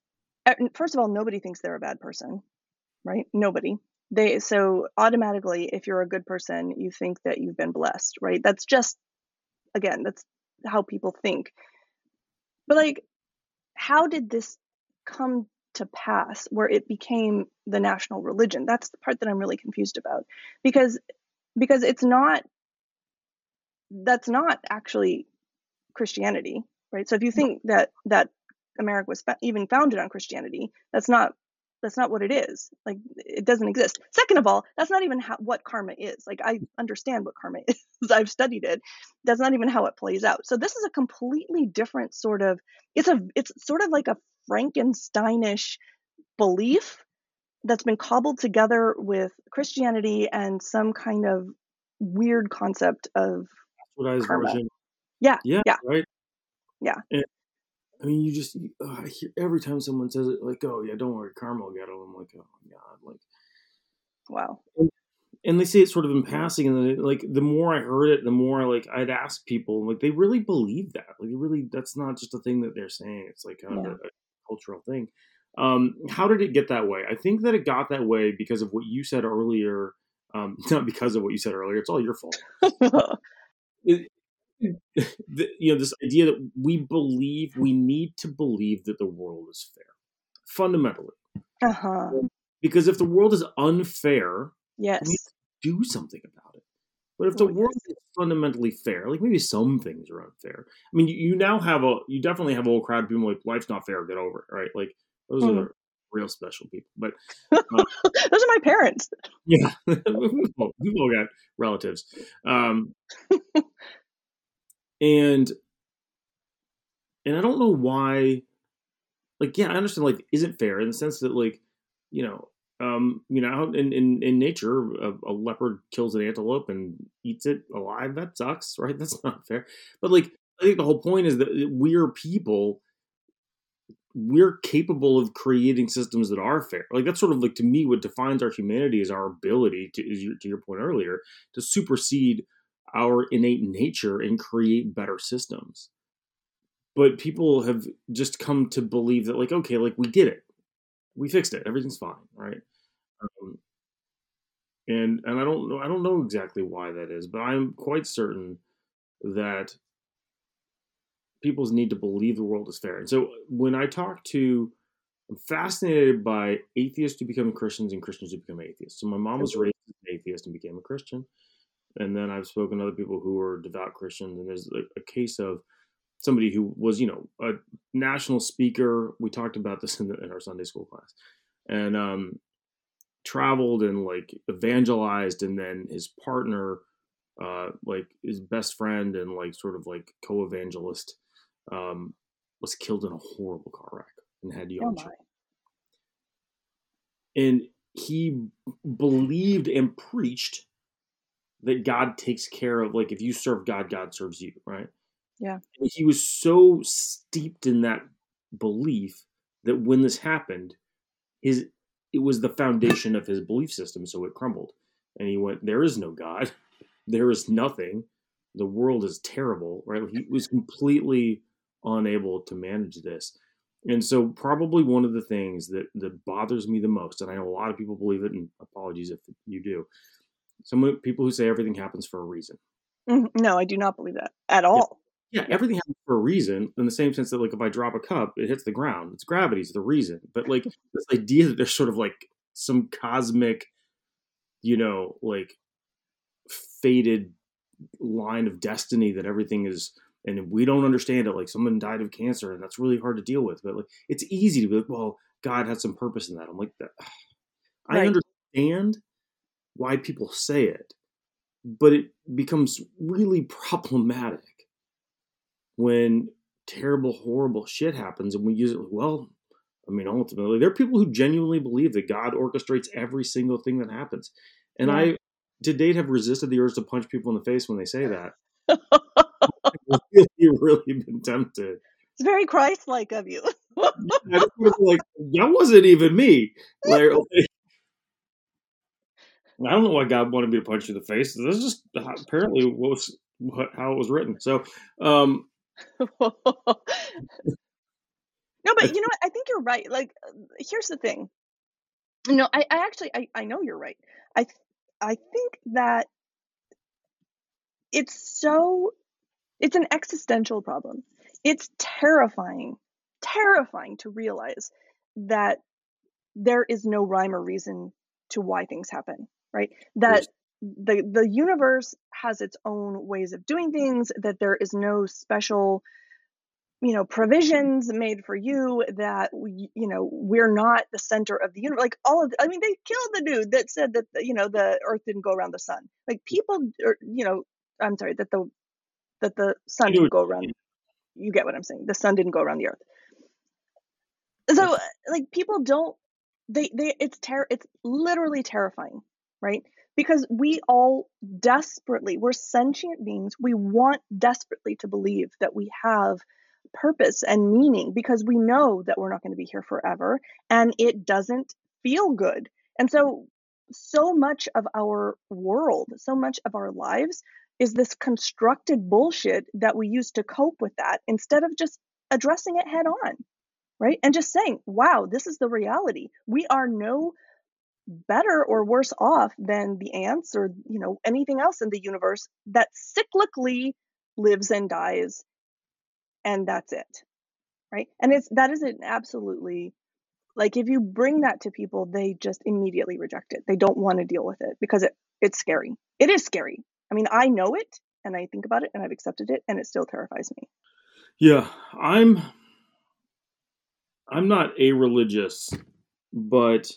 first of all, nobody thinks they're a bad person, right? Nobody. So automatically, if you're a good person, you think that you've been blessed, right? That's just, again, that's how people think. But like, how did this come to pass where it became the national religion? That's the part that I'm really confused about, because it's not, that's not actually Christianity, right? So if you think that America was even founded on Christianity, that's not what it is. Like, it doesn't exist. Second of all, that's not even what karma is. Like, I understand what karma is. I've studied it. That's not even how it plays out. So this is a completely different sort of, it's sort of like a Frankensteinish belief that's been cobbled together with Christianity and some kind of weird concept of Bastardized karma. version. Yeah. Yeah, Yeah. right. Yeah. And, I mean, I hear every time someone says it, like, "Oh yeah, don't worry, karma will get them." I'm like, "Oh my god!" Like, Wow. and they say it sort of in passing, and then like the more I heard it, the more I'd ask people, like, they really believe that. Like, that's not just a thing that they're saying. It's like kind of Yeah. a cultural thing. How did it get that way? I think that it got that way because of what you said earlier. Not because of what you said earlier. It's all your fault. It, this idea that we need to believe that the world is fair, fundamentally. Uh-huh. Because if the world is unfair, we need Yes. to do something about it. But if the Oh, world yes. is fundamentally fair, like maybe some things are unfair. I mean, you definitely have a whole crowd of people like, life's not fair, get over it, right? Like, those are the real special people. But those are my parents. yeah, we've all got relatives. And I don't know why, like, yeah, I understand, like, isn't fair in the sense that, like, out in nature, a leopard kills an antelope and eats it alive. That sucks, right? That's not fair. But like, I think the whole point is that we're people. We're capable of creating systems that are fair. Like, that's sort of like, to me, what defines our humanity is our ability to your point earlier, to supersede our innate nature and create better systems. But people have just come to believe that, like, okay, like, we did it, we fixed it, everything's fine, right? Um, and I don't know exactly why that is, but I'm quite certain that people's need to believe the world is fair. And so when I talk to, I'm fascinated by atheists who become Christians and Christians who become atheists. So my mom was raised as an atheist and became a Christian, and then I've spoken to other people who are devout Christians, and there's a case of somebody who was, a national speaker. We talked about this in our Sunday school class, and traveled and like evangelized, and then his partner, like his best friend and like sort of like co-evangelist, was killed in a horrible car wreck and had young children. And he believed and preached that God takes care of, like, if you serve God, God serves you, right? Yeah. And he was so steeped in that belief that when this happened, it was the foundation of his belief system, so it crumbled. And he went, there is no God. There is nothing. The world is terrible, right? He was completely unable to manage this. And so probably one of the things that bothers me the most, and I know a lot of people believe it, and apologies if you do, some people who say everything happens for a reason. No, I do not believe that at all. Yeah, everything happens for a reason, in the same sense that, like, if I drop a cup, it hits the ground. It's gravity's the reason. But like, this idea that there's sort of like some cosmic, like, fated line of destiny that everything is, and we don't understand it. Like, someone died of cancer, and that's really hard to deal with. But like, it's easy to be like, well, God had some purpose in that. I'm like, that. I understand why people say it, but it becomes really problematic when terrible, horrible shit happens and we use it. Well, I mean, ultimately, there are people who genuinely believe that God orchestrates every single thing that happens. And I, to date, have resisted the urge to punch people in the face when they say that. I've really been tempted. It's very Christ-like of you. I just like, that wasn't even me. Like, okay. I don't know why God wanted me to punch you in the face. This is just apparently how it was written. So, No, but you know what? I think you're right. Like, here's the thing. No, I actually, I know you're right. I think that it's it's an existential problem. It's terrifying to realize that there is no rhyme or reason to why things happen, right? That the universe has its own ways of doing things, that there is no special, provisions made for you, that we're not the center of the universe. Like I mean, they killed the dude that said that the earth didn't go around the sun. Like people, I'm sorry, that the sun didn't go around. You get what I'm saying? The sun didn't go around the earth. So like people don't, it's literally terrifying, right? Because we all we're sentient beings. We want desperately to believe that we have purpose and meaning, because we know that we're not going to be here forever, and it doesn't feel good. And so much of our world, so much of our lives is this constructed bullshit that we use to cope with that, instead of just addressing it head on, right? And just saying, wow, this is the reality. We are no better or worse off than the ants or anything else in the universe that cyclically lives and dies, and that's it, right? And that is an absolutely, like, if you bring that to people, they just immediately reject it. They don't want to deal with it because it's scary. It is scary. I mean, I know it, and I think about it, and I've accepted it, and it still terrifies me. Yeah, I'm not a-religious, but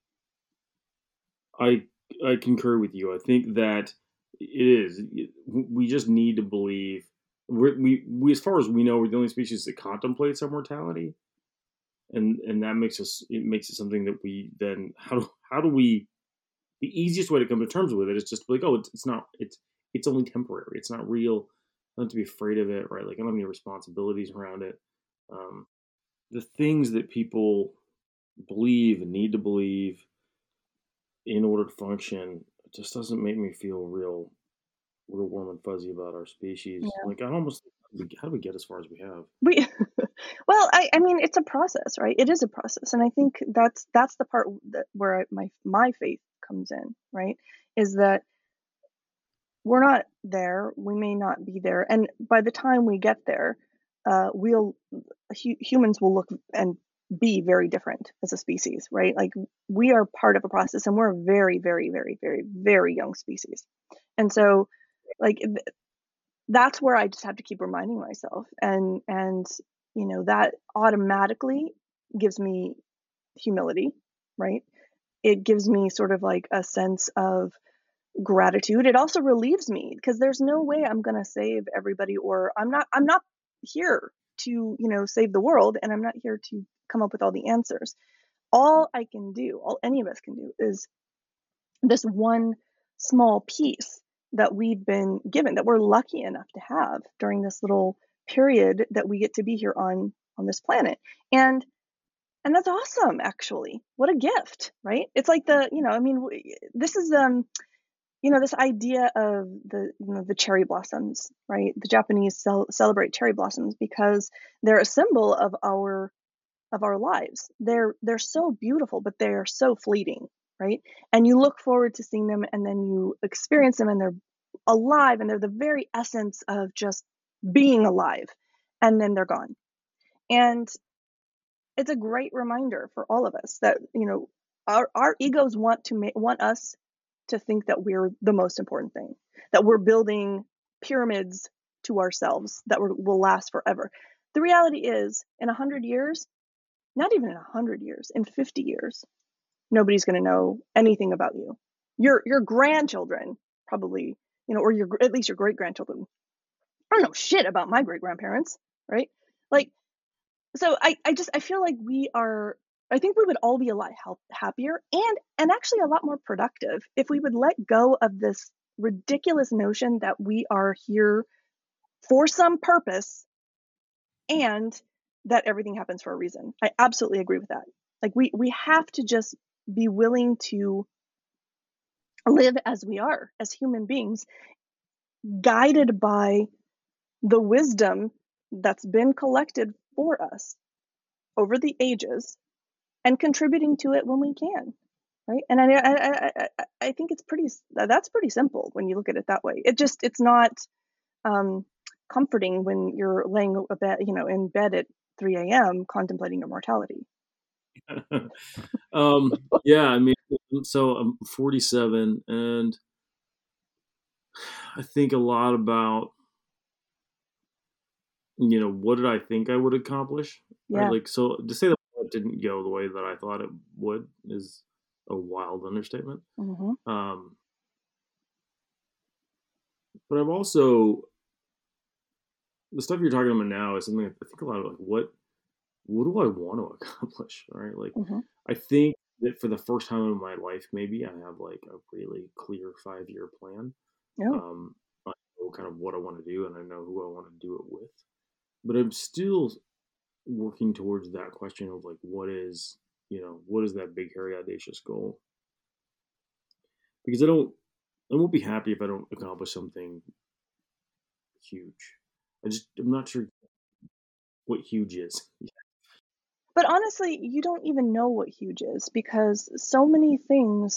I concur with you. I think that we just need to believe. We as far as we know, we're the only species that contemplates our mortality, and that makes it something that we then how do we, the easiest way to come to terms with it is just like, oh, it's only temporary. It's not real. I don't have to be afraid of it, right? Like, I don't have any responsibilities around it. The things that people believe and need to believe in order to function, it just doesn't make me feel real warm and fuzzy about our species. Yeah. Like, I almost, how do we get as far as we have? Well, I mean, it's a process, right? It is a process, and I think that's the part where my faith comes in, right? Is that we're not there. We may not be there, and by the time we get there, humans will look and be very different as a species, right? Like, we are part of a process, and we're a very, very, very, very, very young species, and so, like, that's where I just have to keep reminding myself, and that automatically gives me humility, right? It gives me sort of like a sense of gratitude. It also relieves me, because there's no way I'm going to save everybody, or I'm not here to, save the world, and I'm not here to come up with all the answers. All any of us can do, is this one small piece that we've been given, that we're lucky enough to have during this little period that we get to be here on this planet. And that's awesome, actually. What a gift, right? It's like I mean, this is this idea of the cherry blossoms, right? The Japanese celebrate cherry blossoms because they're a symbol of our lives. They're so beautiful, but they're so fleeting, right? And you look forward to seeing them, and then you experience them, and they're alive, and they're the very essence of just being alive, and then they're gone. And it's a great reminder for all of us that our egos want us to think that we're the most important thing, that we're building pyramids to ourselves that will last forever. The reality is, in 100 years, not even in 100 years, in 50 years, nobody's going to know anything about you. Your grandchildren probably, or at least your great grandchildren, I don't know shit about my great grandparents, right? Like, so I feel like I think we would all be a lot happier and actually a lot more productive if we would let go of this ridiculous notion that we are here for some purpose, and that everything happens for a reason. I absolutely agree with that. Like, we have to just be willing to live as we are, as human beings, guided by the wisdom that's been collected for us. over the ages and contributing to it when we can, right? And I think that's pretty simple when you look at it that way. It's not um, comforting when you're laying a bed, in bed at 3 a.m. contemplating your mortality. Yeah, I mean, so I'm 47, and I think a lot about, what did I think I would accomplish, right? Yeah. Like, so to say that it didn't go the way that I thought it would is a wild understatement. Hmm. Um, but I've also, the stuff you're talking about now is something I think a lot of, like, what do I want to accomplish? Right? Like, Hmm. I think that for the first time in my life, maybe I have like a really clear 5-year plan. Oh, Um, I know kind of what I want to do, and I know who I want to do it with. But I'm still working towards that question of like, what is that big, hairy, audacious goal? Because I won't be happy if I don't accomplish something huge. I'm not sure what huge is. but honestly, you don't even know what huge is because so many things,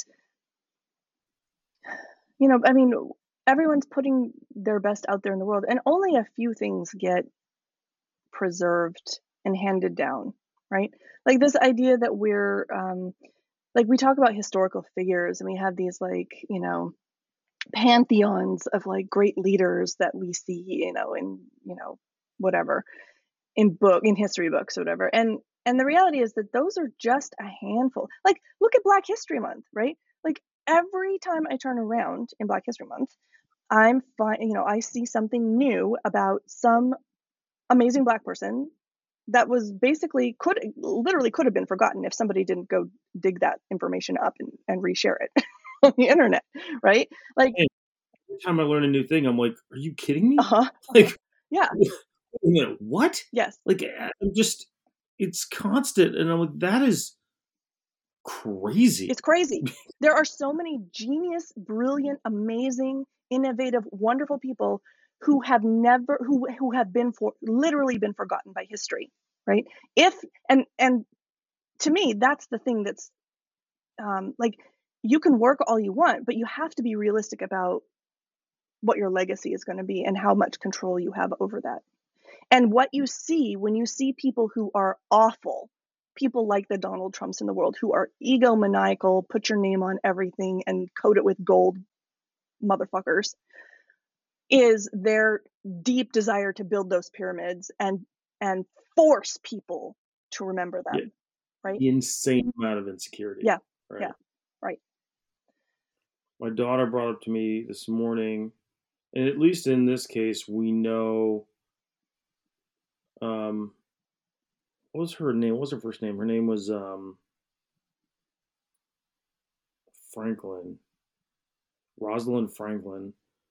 I mean, everyone's putting their best out there in the world, and only a few things get preserved and handed down, right? Like this idea that like we talk about historical figures and we have these like, pantheons of like great leaders that we see, in, whatever, in history books or whatever. And the reality is that those are just a handful. Like look at Black History Month, right? Like every time I turn around in Black History Month, I'm fine, I see something new about some amazing Black person that was basically could have been forgotten if somebody didn't go dig that information up and reshare it on the internet, right? Like, Hey, every time I learn a new thing, I'm like, are you kidding me? uh-huh, uh-huh. Like, Yeah, wait a minute, what? yes. Like, I'm just, it's constant, and I'm like, that is crazy. It's crazy. There are so many genius, brilliant, amazing, innovative, wonderful people who have never who have been for literally been forgotten by history, right? If and to me, that's the thing that's like you can work all you want, but you have to be realistic about what your legacy is going to be and how much control you have over that. And what you see when you see people who are awful, people like the Donald Trumps in the world who are egomaniacal, put your name on everything and coat it with gold motherfuckers, is their deep desire to build those pyramids and force people to remember Yeah, them, right? the insane amount of insecurity, Yeah, right? yeah, right. My daughter brought up to me this morning, and at least in this case, we know, um, what was her name? What was her first name? Her name was Franklin, Rosalind Franklin.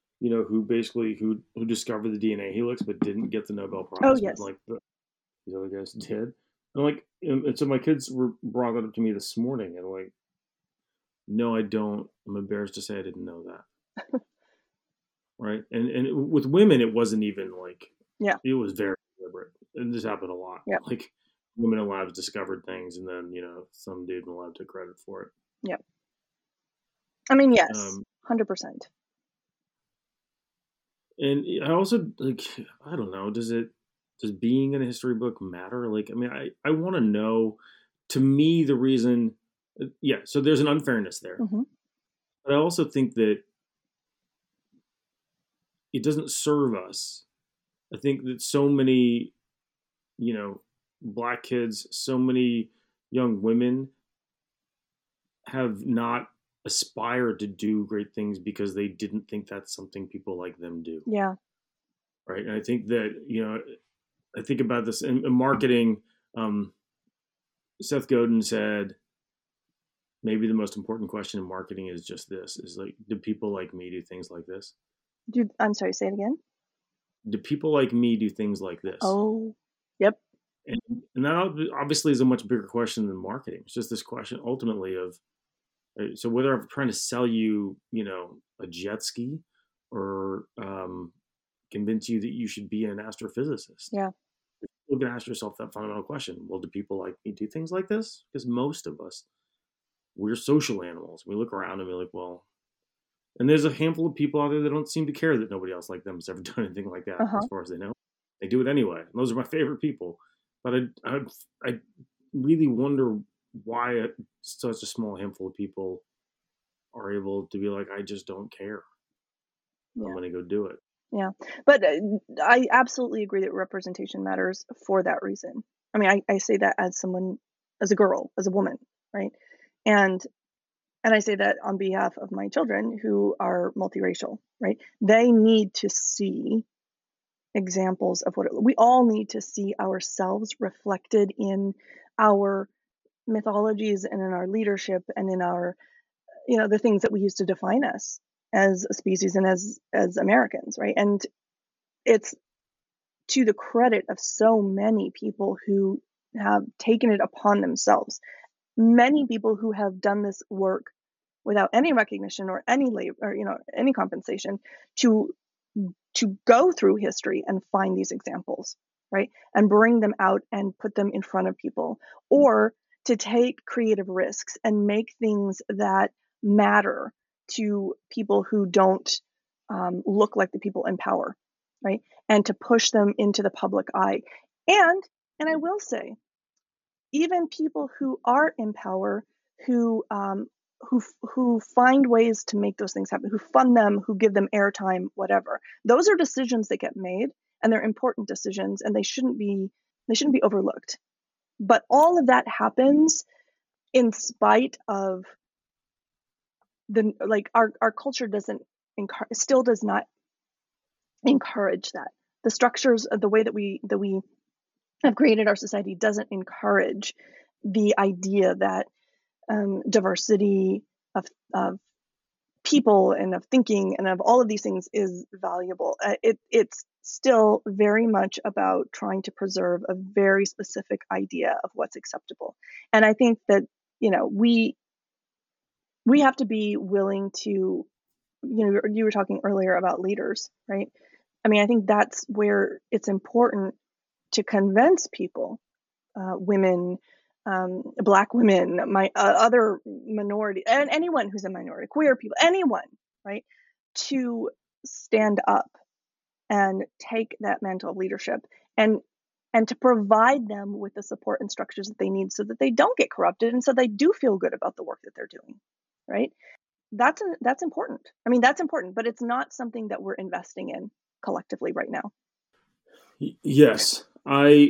Who discovered the DNA helix but didn't get the Nobel Oh Prize, but yes. like these other guys did. And like, and so my kids were brought that up to me this morning, and like, no, I don't. I'm embarrassed to say I didn't know that. Right, and with women, it wasn't even like, Yeah, it was very deliberate. And this happened a lot. yeah, Like, women in labs discovered things, and then some dude in the lab took credit for it. yeah. I mean, yes, Um, 100%. and I also like, I don't know, does being in a history book matter? Like, I mean, I want to know. To me, the reason, yeah. So there's an unfairness there, Hmm. but I also think that it doesn't serve us. I think that so many, you know, black kids, so many young women have not aspired to do great things because they didn't think that's something people like them do. Yeah. Right. And I think that, I think about this in marketing. Um, Seth Godin said, maybe the most important question in marketing is just this, is like, do people like me do things like this? I'm sorry, say it again. Do people like me do things like this? Oh, yep. And that obviously is a much bigger question than marketing. It's just this question ultimately of, so whether I'm trying to sell you, a jet ski, or convince you that you should be an astrophysicist, Yeah. you can ask yourself that fundamental question. Well, do people like me do things like this? Because most of us, we're social animals. We look around and we're like, well, and there's a handful of people out there that don't seem to care that nobody else like them has ever done anything like that, Uh-huh. as far as they know. They do it anyway. And those are my favorite people. But I really wonder why such a small handful of people are able to be like, I just don't care. I'm Yeah. going to go do it. Yeah. But I absolutely agree that representation matters for that reason. I mean, I say that as someone, as a girl, as a woman, right? And I say that on behalf of my children who are multiracial, right? They need to see examples of what we all need to see ourselves reflected in our mythologies and in our leadership and in our, the things that we use to define us as a species and as Americans, right? And it's to the credit of so many people who have taken it upon themselves, many people who have done this work without any recognition or any labor or any compensation to go through history and find these examples, right? And bring them out and put them in front of people, or to take creative risks and make things that matter to people who don't look like the people in power, right? And to push them into the public eye. And I will say, even people who are in power, who who find ways to make those things happen, who fund them, who give them airtime, whatever. Those are decisions that get made, and they're important decisions, and they shouldn't be overlooked. But all of that happens in spite of the our culture still does not encourage that. The structures of the way that we have created our society doesn't encourage the idea that diversity of people and of thinking and of all of these things is valuable. It's still very much about trying to preserve a very specific idea of what's acceptable. And I think that, we have to be willing to, you were talking earlier about leaders, right? I mean, I think that's where it's important to convince people, women, black women, my other minority, and anyone who's a minority, queer people, anyone, right, to stand up and take that mantle of leadership and to provide them with the support and structures that they need so that they don't get corrupted and so they do feel good about the work that they're doing, right? That's important. I mean, that's important, but it's not something that we're investing in collectively right now. Yes. I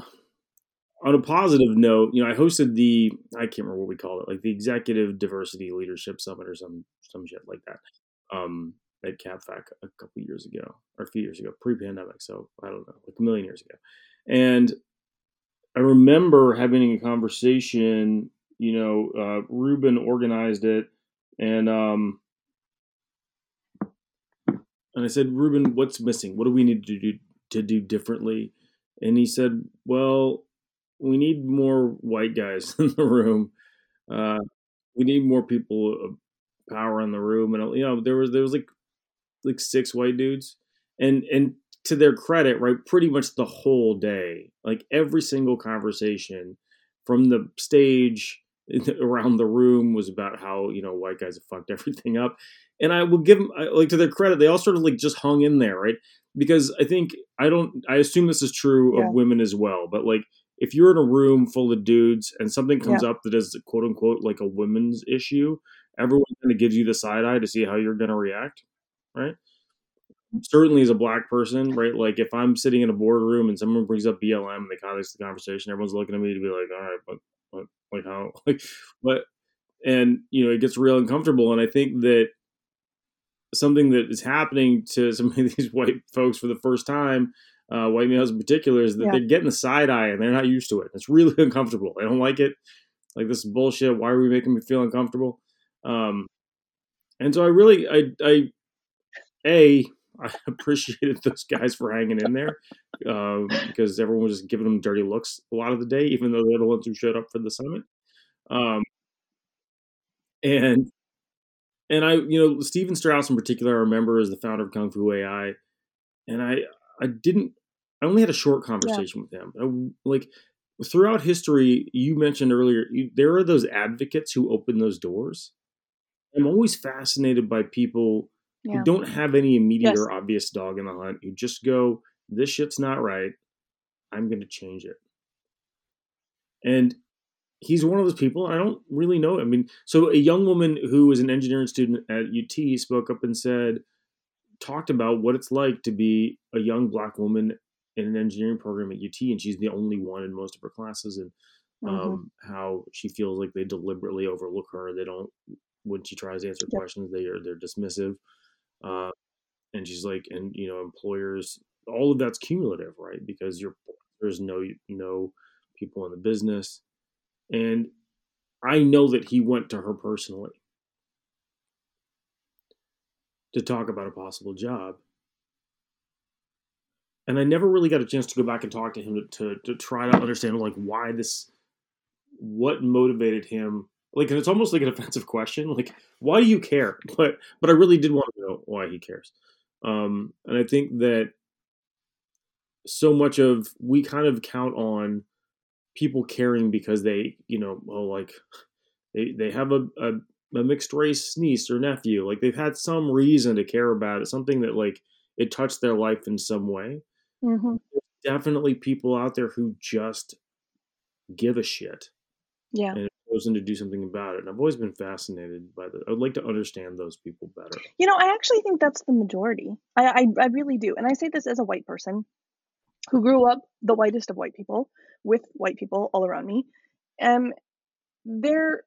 On a positive note, I hosted I can't remember what we call it, like the Executive Diversity Leadership Summit or some shit like that, at CapFac a couple years ago or a few years ago, pre-pandemic. So I don't know, like a million years ago. And I remember having a conversation. Ruben organized it, and I said, Ruben, what's missing? What do we need to do differently? And he said, well, we need more white guys in the room. Uh, we need more people of power in the room. And there was like six white dudes, and to their credit, right, pretty much the whole day, like every single conversation from the stage around the room was about how white guys have fucked everything up. And I will give them, like, to their credit, they all sort of like just hung in there, right? Because I assume this is true of Yeah. women as well, but like if you're in a room full of dudes and something comes Yeah. up that is quote unquote like a women's issue, everyone kind of gives you the side eye to see how you're going to react, right? Certainly as a black person, right? Like if I'm sitting in a boardroom and someone brings up BLM and they context the conversation, everyone's looking at me to be like, all right, but like how, like, what? And, it gets real uncomfortable. And I think that something that is happening to some of these white folks for the first time, white males in particular, is that Yeah. they're getting the side eye and they're not used to it. It's really uncomfortable. They don't like it. Like, this is bullshit. Why are we making me feel uncomfortable? And so I appreciated those guys for hanging in there, because everyone was just giving them dirty looks a lot of the day, even though they're the ones who showed up for the summit. Um, and Steven Strauss in particular, I remember, as the founder of Kung Fu AI, and I didn't. I only had a short Yeah. conversation with him. Like throughout history, you mentioned earlier, there are those advocates who open those doors. I'm always fascinated by people who Yeah. don't have any immediate Yes. or obvious dog in the hunt, who just go, this shit's not right. I'm going to change it. And he's one of those people. I don't really know. I mean, so a young woman who was an engineering student at UT spoke up and talked about what it's like to be a young black woman in an engineering program at UT, and she's the only one in most of her classes, and Mm-hmm. how she feels like they deliberately overlook her. They don't, when she tries to answer Yep. questions, they're dismissive. Uh, and she's like, and employers, all of that's cumulative, right? Because there's no people in the business, and I know that he went to her personally to talk about a possible job. And I never really got a chance to go back and talk to him to try to understand like what motivated him. Like, and it's almost like an offensive question. Like, why do you care? But I really did want to know why he cares. And I think that so much of we kind of count on people caring because they, like they have a mixed race niece or nephew. Like they've had some reason to care about it, something that like it touched their life in some way. Mm-hmm. There's definitely people out there who just give a shit Yeah. and have chosen to do something about it. And I've always been fascinated by that. I would like to understand those people better. I actually think that's the majority. I really do. And I say this as a white person who grew up the whitest of white people with white people all around me. Um, there,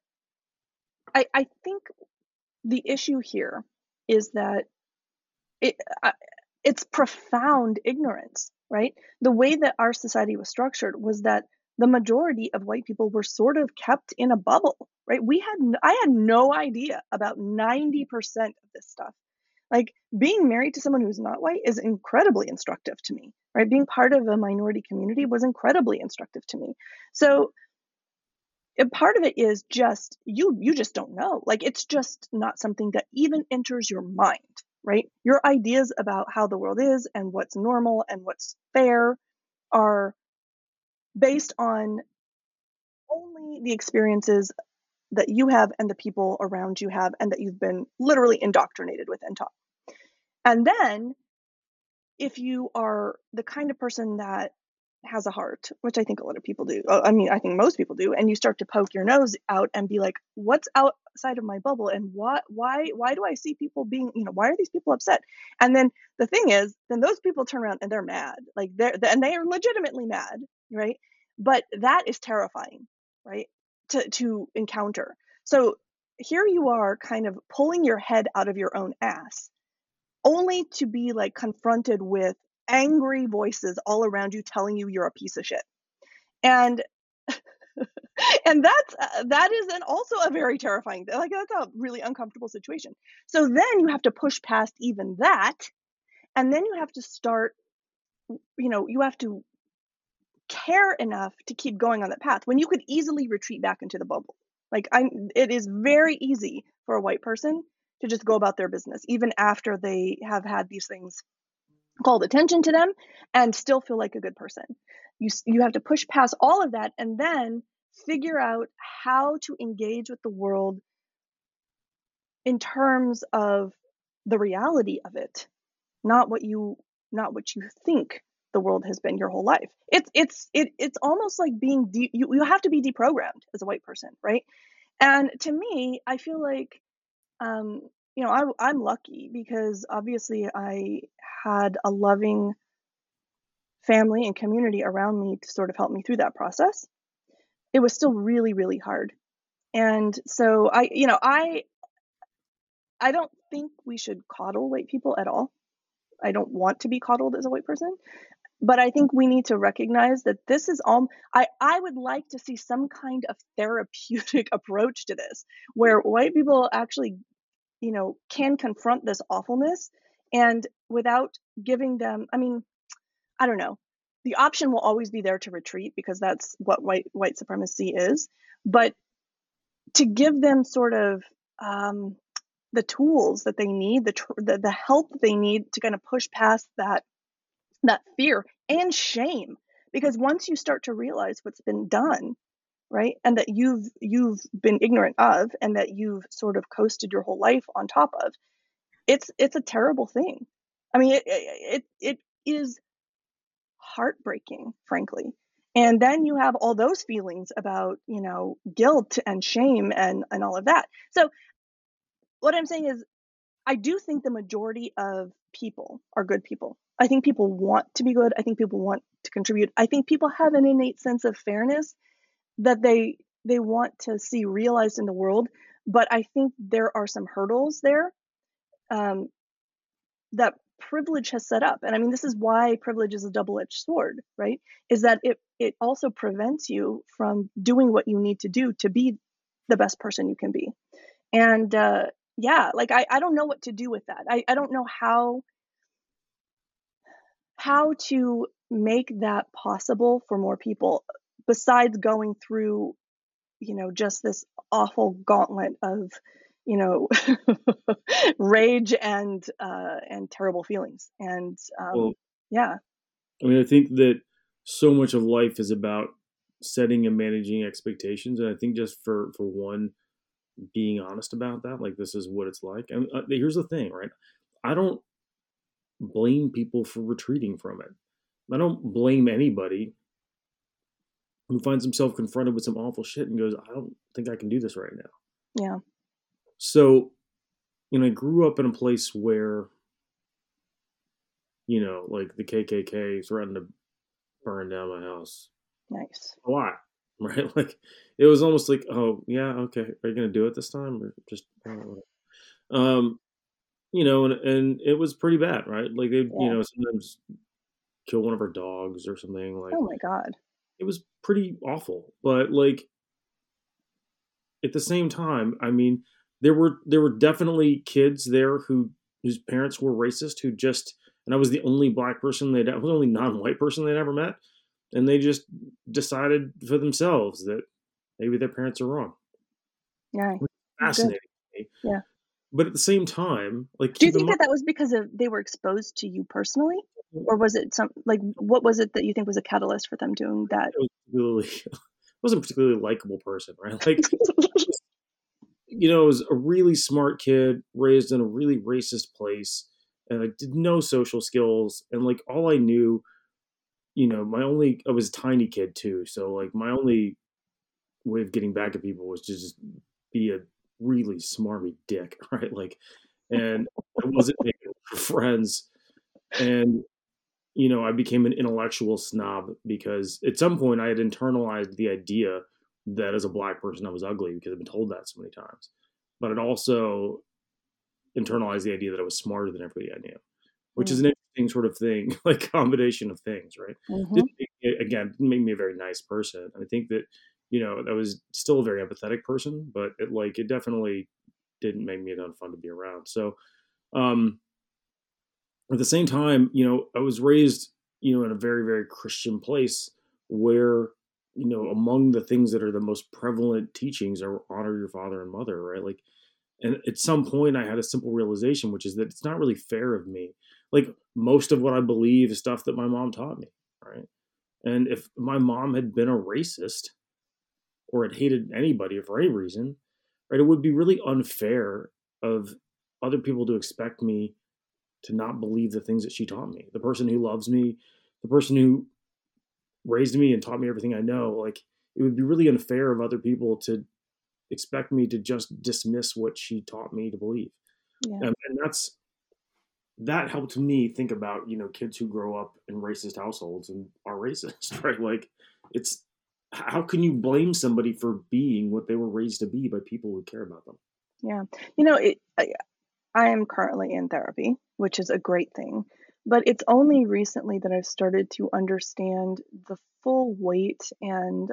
I think the issue here is that it, uh, it's profound ignorance, right? The way that our society was structured was that the majority of white people were sort of kept in a bubble, right? I had no idea about 90% of this stuff. Like being married to someone who's not white is incredibly instructive to me, right? Being part of a minority community was incredibly instructive to me. So part of it is just you just don't know. Like it's just not something that even enters your mind, right? Your ideas about how the world is and what's normal and what's fair are based on only the experiences that you have and the people around you have and that you've been literally indoctrinated with and taught. And then if you are the kind of person that has a heart, which I think a lot of people do. I mean, I think most people do, and you start to poke your nose out and be like, "What's outside of my bubble? And why do I see people being, why are these people upset?" And then the thing is, then those people turn around and they're mad, like and they are legitimately mad, right? But that is terrifying, right? To encounter. So here you are, kind of pulling your head out of your own ass only to be like confronted with angry voices all around you telling you you're a piece of shit. And that is also a very terrifying, like that's a really uncomfortable situation. So then you have to push past even that, and then you have to start, you have to care enough to keep going on that path when you could easily retreat back into the bubble. Like it is very easy for a white person to just go about their business even after they have had these things called attention to them and still feel like a good person. You have to push past all of that and then figure out how to engage with the world in terms of the reality of it, not what you think the world has been your whole life. It's almost like you have to be deprogrammed as a white person, right? And to me, I feel like um, I'm lucky because obviously I had a loving family and community around me to sort of help me through that process. It was still really, really hard. And so I don't think we should coddle white people at all. I don't want to be coddled as a white person, but I think we need to recognize that this is all I would like to see some kind of therapeutic approach to this where white people actually, can confront this awfulness and without giving them, I mean, I don't know. The option will always be there to retreat because that's what white supremacy is. But to give them sort of the tools that they need, the help that they need to kind of push past that that fear and shame. Because once you start to realize what's been done, right, and that you've been ignorant of, and that you've sort of coasted your whole life on top of, it's a terrible thing. I mean, it is heartbreaking, frankly. And then you have all those feelings about, guilt and shame and all of that. So what I'm saying is, I do think the majority of people are good people. I think people want to be good. I think people want to contribute. I think people have an innate sense of fairness that they want to see realized in the world. But I think there are some hurdles there, um, that privilege has set up. And I mean, this is why privilege is a double-edged sword, right? Is that it also prevents you from doing what you need to do to be the best person you can be. And yeah, like I don't know what to do with that. I don't know how to make that possible for more people, besides going through, just this awful gauntlet of, you know, rage and terrible feelings. And Well, yeah, I mean, I think that so much of life is about setting and managing expectations, and I think just for one, being honest about that, like this is what it's like. And here's the thing, right? I don't blame people for retreating from it. I don't blame anybody who finds himself confronted with some awful shit and goes, I don't think I can do this right now. yeah, So, I grew up in a place where, like the KKK threatened to burn down my house nice. a lot, right? Like it was almost like, oh yeah, okay, are you gonna do it this time or just, um, and it was pretty bad, right? Like they, Yeah. sometimes kill one of our dogs or something. Like Oh my God. it was pretty awful, but like at the same time, I mean, there were definitely kids there whose parents were racist who just, and I was the only black person I was the only non-white person they'd ever met, and they just decided for themselves that maybe their parents are wrong. Yeah. Which is Good. fascinating to me. Yeah. But at the same time, like Do you keep in think mind, that that was because of they were exposed to you personally, or was it some like what was it that you think was a catalyst for them doing that? I was particularly, I wasn't a particularly likable person, right? Like I was a really smart kid raised in a really racist place, and I did no social skills, and like all I knew, I was a tiny kid too, so like my only way of getting back at people was to just be a really smarmy dick, right? Like, and I wasn't making friends, and I became an intellectual snob because at some point I had internalized the idea that as a black person I was ugly because I've been told that so many times. But it also internalized the idea that I was smarter than everybody I knew, which is Mm, an interesting sort of thing, like combination of things, right? mhm. Didn't make me a very nice person. I think that, I was still a very empathetic person, but it definitely didn't make me a ton of fun to be around. So, um, at the same time, I was raised, in a very, very Christian place where, among the things that are the most prevalent teachings are honor your father and mother, right? Like, and at some point, I had a simple realization, which is that it's not really fair of me. Like, most of what I believe is stuff that my mom taught me, right? And if my mom had been a racist or had hated anybody for any reason, right, it would be really unfair of other people to expect me to not believe the things that she taught me. The person who loves me, the person who raised me and taught me everything I know, like it would be really unfair of other people to expect me to just dismiss what she taught me to believe. Yeah. And that helped me think about, kids who grow up in racist households and are racist, right? Like it's how can you blame somebody for being what they were raised to be by people who care about them? Yeah. You know, I am currently in therapy, which is a great thing, but it's only recently that I've started to understand the full weight and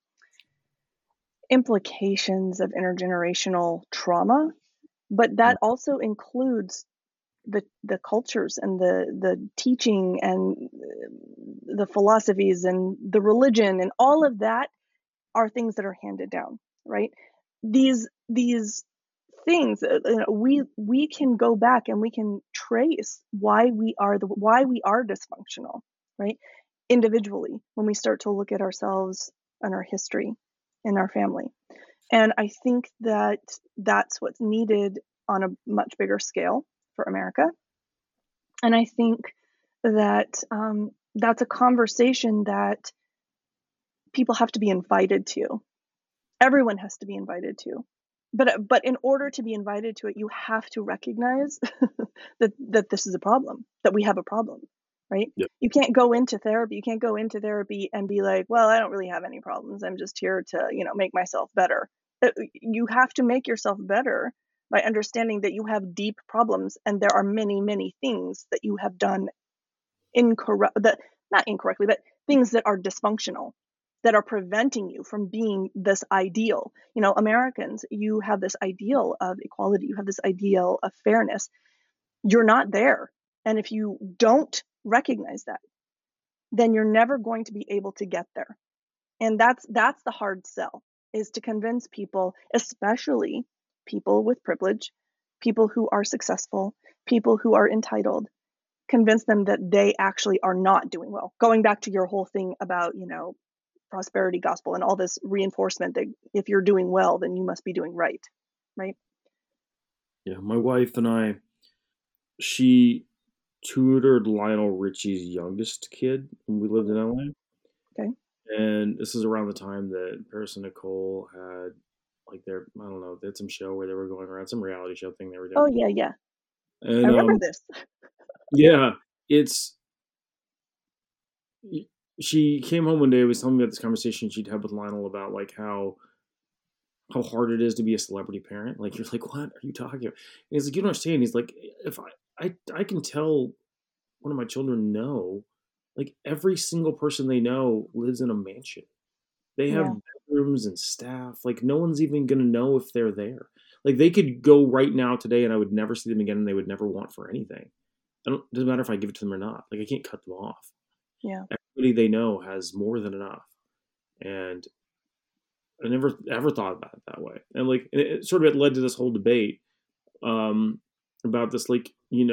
implications of intergenerational trauma, but that also includes the cultures and the teaching and the philosophies and the religion and all of that are things that are handed down, right? These things, we can go back and we can trace why we are dysfunctional, right? Individually, when we start to look at ourselves and our history and our family. And I think that that's what's needed on a much bigger scale for America. And I think that that's a conversation that people have to be invited to. Everyone has to be invited to. But in order to be invited to it, you have to recognize that this is a problem, that we have a problem, right? Yep. You can't go into therapy. You can't go into therapy and be like, well, I don't really have any problems. I'm just here to, make myself better. You have to make yourself better by understanding that you have deep problems, and there are many, many things that you have done not incorrectly, but things that are dysfunctional, that are preventing you from being this ideal. Americans, you have this ideal of equality, you have this ideal of fairness. You're not there. And if you don't recognize that, then you're never going to be able to get there. And that's the hard sell, is to convince people, especially people with privilege, people who are successful, people who are entitled, convince them that they actually are not doing well. Going back to your whole thing about, prosperity gospel and all this reinforcement that if you're doing well, then you must be doing right. Right? Yeah, my wife and she tutored Lionel Richie's youngest kid when we lived in LA. Okay. And this is around the time that Paris and Nicole had like I don't know, they had some show where they were going around, some reality show thing they were Oh, doing. yeah. And I remember this. yeah, she came home one day, was telling me about this conversation she'd had with Lionel about like how hard it is to be a celebrity parent. Like, you're like, what are you talking about? And he's like, you don't understand. He's like, if I can tell one of my children no, like every single person they know lives in a mansion. They have Yeah. bedrooms and staff. Like, no one's even gonna know if they're there. Like, they could go right now today and I would never see them again and they would never want for anything. Doesn't matter if I give it to them or not. Like, I can't cut them off. Yeah. Everybody they know has more than enough. And I never ever thought about it that way. And like, it sort of led to this whole debate about this, like,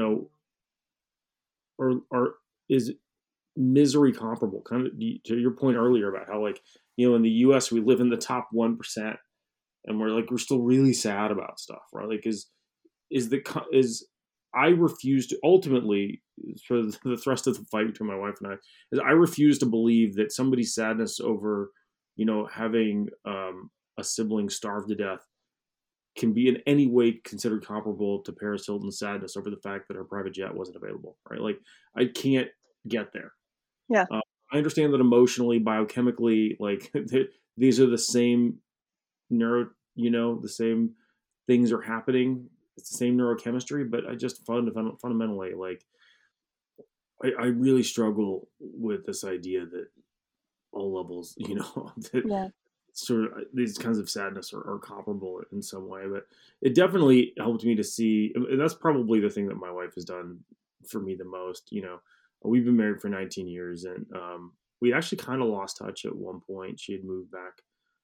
or is misery comparable? Kind of to your point earlier about how, like, in the U.S. we live in the top 1%, and we're still really sad about stuff, right? Like, is I refuse to ultimately, for the thrust of the fight between my wife and I, is I refuse to believe that somebody's sadness over, having a sibling starve to death can be in any way considered comparable to Paris Hilton's sadness over the fact that her private jet wasn't available, right? Like, I can't get there. Yeah. I understand that emotionally, biochemically, like these are the same the same things are happening. It's the same neurochemistry, but I just fundamentally, like, I really struggle with this idea that all levels, that Yeah. sort of these kinds of sadness are comparable in some way. But it definitely helped me to see, and that's probably the thing that my wife has done for me the most. We've been married for 19 years, and we actually kind of lost touch at one point. She had moved back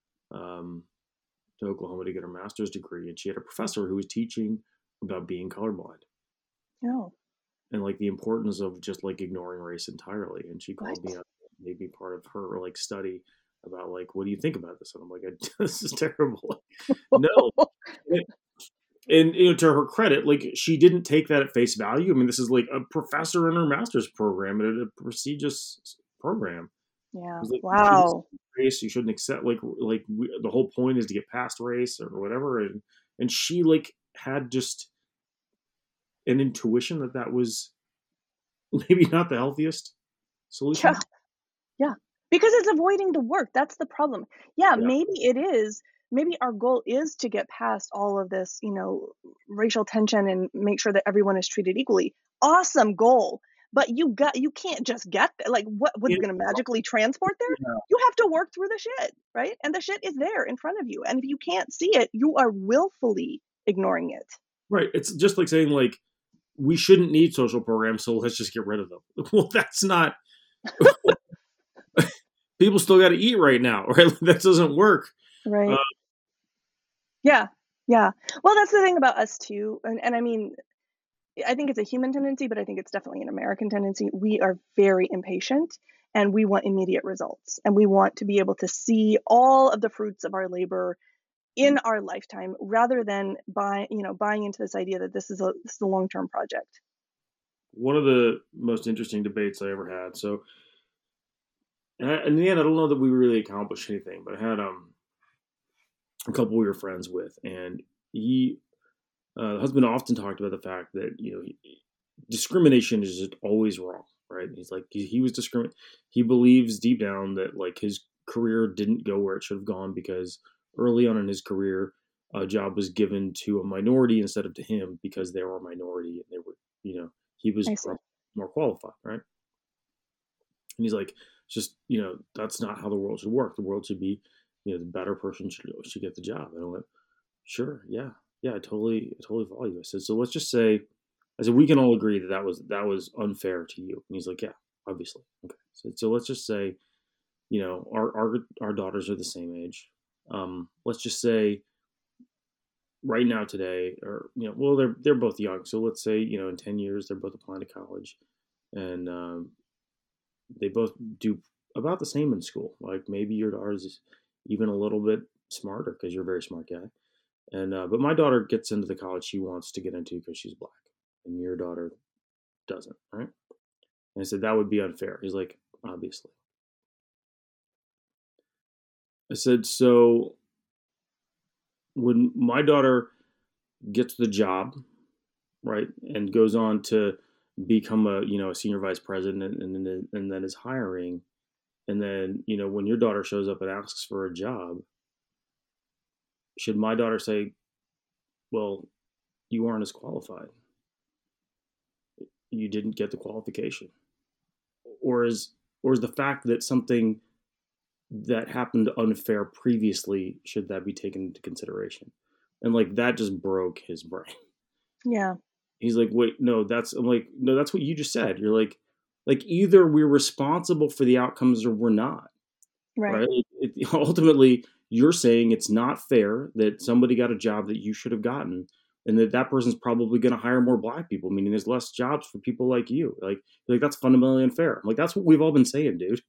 to Oklahoma to get her master's degree, and she had a professor who was teaching about being colorblind. Oh. And like the importance of just like ignoring race entirely. And she called What? me up, made me part of her like study about like, what do you think about this? And I'm like, this is terrible. No. And to her credit, like, she didn't take that at face value. I mean, this is like a professor in her master's program at a prestigious program. Yeah. Like, you shouldn't Wow. accept race. You shouldn't accept the whole point is to get past race or whatever. And she like had just an intuition that was maybe not the healthiest solution. Yeah. Yeah. Because it's avoiding the work. That's the problem. Yeah, Yeah. maybe it is. Maybe our goal is to get past all of this, racial tension and make sure that everyone is treated equally. Awesome goal. But you can't just get there. Like, what's Yeah. going to magically transport there? You have to work through the shit, right? And the shit is there in front of you. And if you can't see it, you are willfully ignoring it. Right. It's just like saying, like, we shouldn't need social programs, so let's just get rid of them. Well, that's not. People still got to eat right now, right? That doesn't work. Right. Yeah. Yeah. Well, that's the thing about us too. And I mean, I think it's a human tendency, but I think it's definitely an American tendency. We are very impatient and we want immediate results. And we want to be able to see all of the fruits of our labor in our lifetime rather than buying into this idea that this is a long-term project. One of the most interesting debates I ever had. So, in the end, I don't know that we really accomplished anything, but I had a couple we were friends with, and the husband often talked about the fact that discrimination is just always wrong, right? He's like he was discriminate. He believes deep down that like his career didn't go where it should have gone because early on in his career, a job was given to a minority instead of to him because they were a minority and they were, he was I see. more qualified, right? And he's like, it's just that's not how the world should work. The world should be, the better person should get the job. And I went, sure, yeah, yeah, I totally follow you. I said, so let's just say, I said, we can all agree that that was unfair to you. And he's like, yeah, obviously. Okay. So let's just say, our daughters are the same age. Let's just say right now today, or well, they're both young. So let's say in 10 years they're both applying to college, and they both do about the same in school. Like maybe your daughter's even a little bit smarter because you're a very smart guy. And but my daughter gets into the college she wants to get into because she's black, and your daughter doesn't, right? And I said that would be unfair. He's like, obviously. I said, so when my daughter gets the job, right, and goes on to become a senior vice president, and then is hiring, and then when your daughter shows up and asks for a job, should my daughter say, well, you aren't as qualified, you didn't get the qualification, or is the fact that something that happened unfair previously, should that be taken into consideration? And like that just broke his brain. Yeah. He's like, wait, no, I'm like, no, that's what you just said. You're like either we're responsible for the outcomes or we're not, Right. right? Ultimately, you're saying it's not fair that somebody got a job that you should have gotten, and that person's probably going to hire more black people, meaning there's less jobs for people like you. Like that's fundamentally unfair. I'm like, that's what we've all been saying, dude.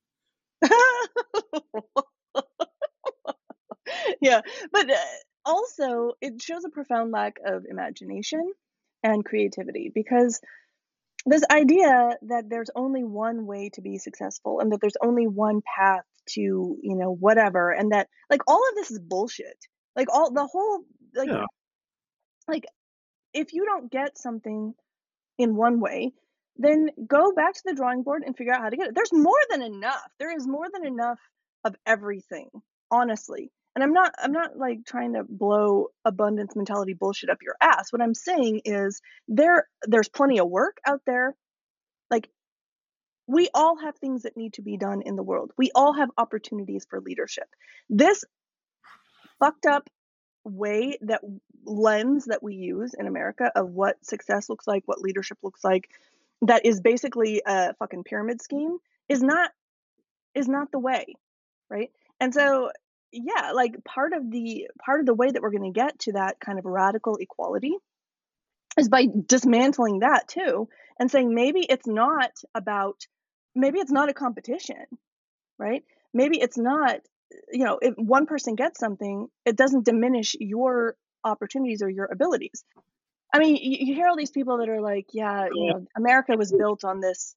Yeah, but also it shows a profound lack of imagination and creativity because this idea that there's only one way to be successful and that there's only one path to, whatever, and that like all of this is bullshit. Like all the whole like Yeah, like if you don't get something in one way, then go back to the drawing board and figure out how to get it. There's more than enough. There is more than enough of everything, honestly. And I'm not like trying to blow abundance mentality bullshit up your ass. What I'm saying is there's plenty of work out there. Like we all have things that need to be done in the world. We all have opportunities for leadership. This fucked up way that lens that we use in America of what success looks like, what leadership looks like, that is basically a fucking pyramid scheme is not the way, right? And so yeah, like part of the way that we're going to get to that kind of radical equality is by dismantling that too and saying maybe it's not a competition, right? Maybe it's not, if one person gets something, it doesn't diminish your opportunities or your abilities. I mean, you hear all these people that are like, yeah, America was built on this,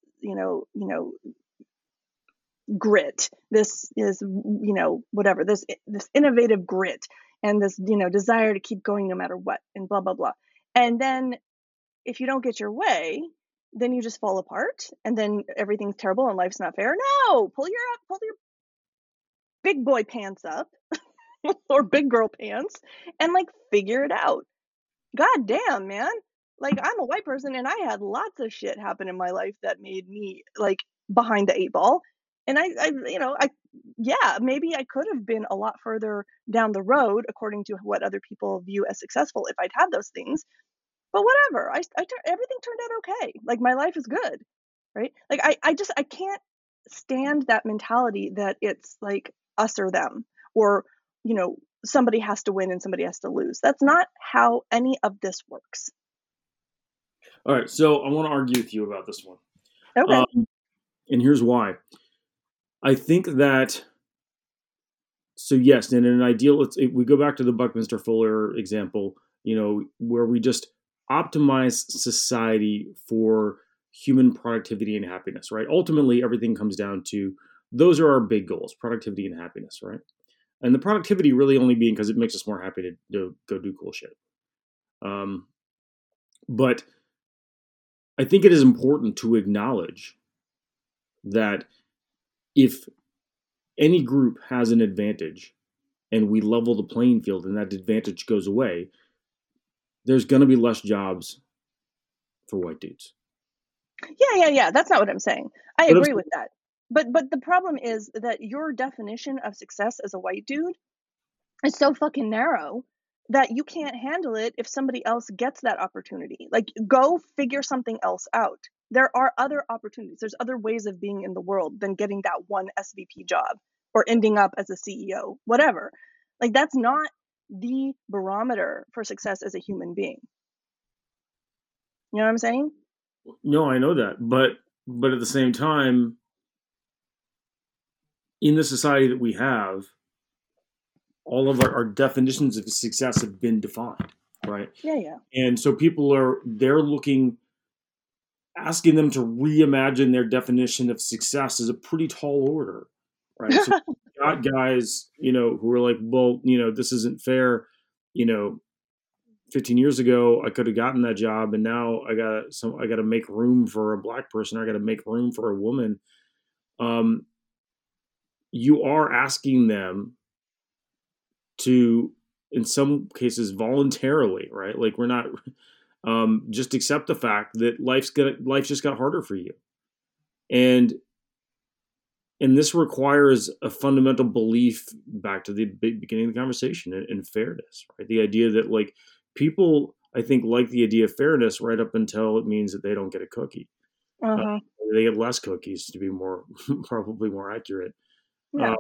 grit. This is, whatever, this innovative grit and this, desire to keep going no matter what and blah blah blah. And then if you don't get your way, then you just fall apart and then everything's terrible and life's not fair. No, pull your big boy pants up or big girl pants and like figure it out. God damn, man. Like I'm a white person and I had lots of shit happen in my life that made me like behind the eight ball. And yeah, maybe I could have been a lot further down the road according to what other people view as successful if I'd had those things. But whatever, everything turned out okay. Like my life is good, right? Like I can't stand that mentality that it's like us or them, or somebody has to win and somebody has to lose. That's not how any of this works. All right, so I want to argue with you about this one. Okay. And here's why. I think that, so yes, in an ideal, if we go back to the Buckminster Fuller example, where we just optimize society for human productivity and happiness, right? Ultimately, everything comes down to those are our big goals: productivity and happiness, right? And the productivity really only being because it makes us more happy to go do cool shit. Um, but I think it is important to acknowledge that if any group has an advantage and we level the playing field and that advantage goes away, there's going to be less jobs for white dudes. Yeah. That's not what I'm saying. I But agree with that. But the problem is that your definition of success as a white dude is so fucking narrow that you can't handle it if somebody else gets that opportunity. Like, go figure something else out. There are other opportunities. There's other ways of being in the world than getting that one SVP job or ending up as a CEO, whatever. Like, that's not the barometer for success as a human being. You know what I'm saying? no, I know that, but at the same time, in the society that we have, all of our definitions of success have been defined, right? Yeah. And so they're looking, asking them to reimagine their definition of success is a pretty tall order, right? So got guys, who are like, well, this isn't fair. You know, 15 years ago, I could have gotten that job, and now I got to make room for a black person. I got to make room for a woman. Um, you are asking them to, in some cases, voluntarily, right? Like, we're not, just accept the fact that life just got harder for you, and this requires a fundamental belief, back to the beginning of the conversation, in fairness, right? The idea that, like, people, I think, like the idea of fairness right up until it means that they don't get a cookie. Uh-huh. They get less cookies, to be more probably more accurate. Yeah.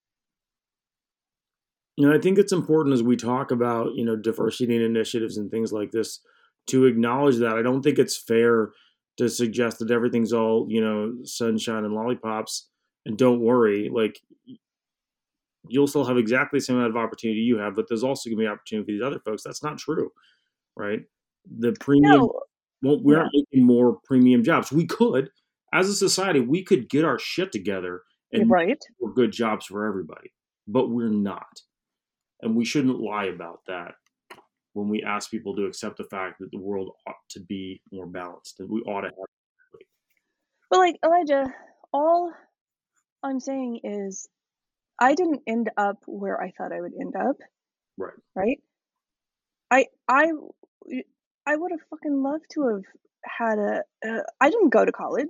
I think it's important, as we talk about, diversity and initiatives and things like this, to acknowledge that I don't think it's fair to suggest that everything's all, sunshine and lollipops. And don't worry, like, you'll still have exactly the same amount of opportunity you have, but there's also going to be opportunity for these other folks. That's not true, right? The premium, No. well, we Yeah. aren't making more premium jobs. We could, as a society, we could get our shit together You're and right. make good jobs for everybody, but we're not. And we shouldn't lie about that when we ask people to accept the fact that the world ought to be more balanced, and we ought to have. But like, Elijah, all I'm saying is I didn't end up where I thought I would end up, Right. right? I I I would have fucking loved to have had I didn't go to college.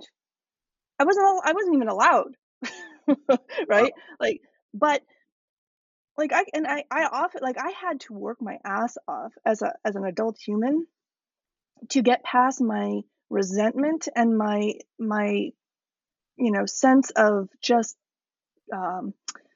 I wasn't even allowed. Wow. Right? Like, but like I often, like, I had to work my ass off as an adult human to get past my resentment and my sense of just um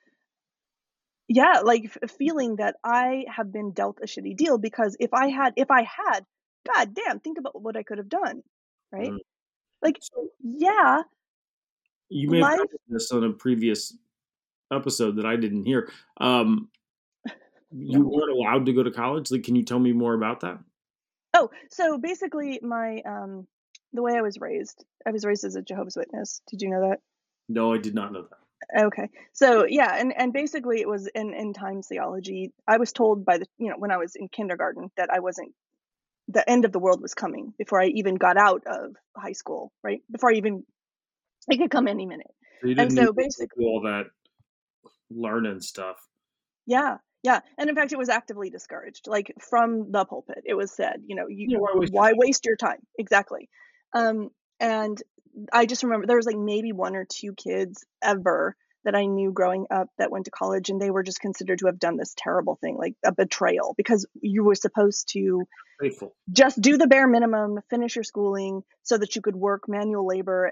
yeah, like, feeling that I have been dealt a shitty deal, because if I had, god damn, think about what I could have done, right? Mm. Like, So yeah, you may have life. covered this on a previous episode that I didn't hear. Um, you No. weren't allowed to go to college. Like, can you tell me more about that? Oh, so basically, the way I was raised as a Jehovah's Witness. Did you know that? No, I did not know that. Okay. So yeah, and basically it was in times theology. I was told by when I was in kindergarten that I wasn't the end of the world was coming before I even got out of high school, right? Before I even it could come any minute. So you And didn't need so to basically, do all that learning stuff. yeah, yeah. And in fact, it was actively discouraged. Like, from the pulpit, it was said, Yeah, why waste your why waste your time? Exactly. Um, and I just remember there was like maybe one or two kids ever that I knew growing up that went to college, and they were just considered to have done this terrible thing, like a betrayal, because you were supposed to faithful? just do the bare minimum, finish your schooling so that you could work manual labor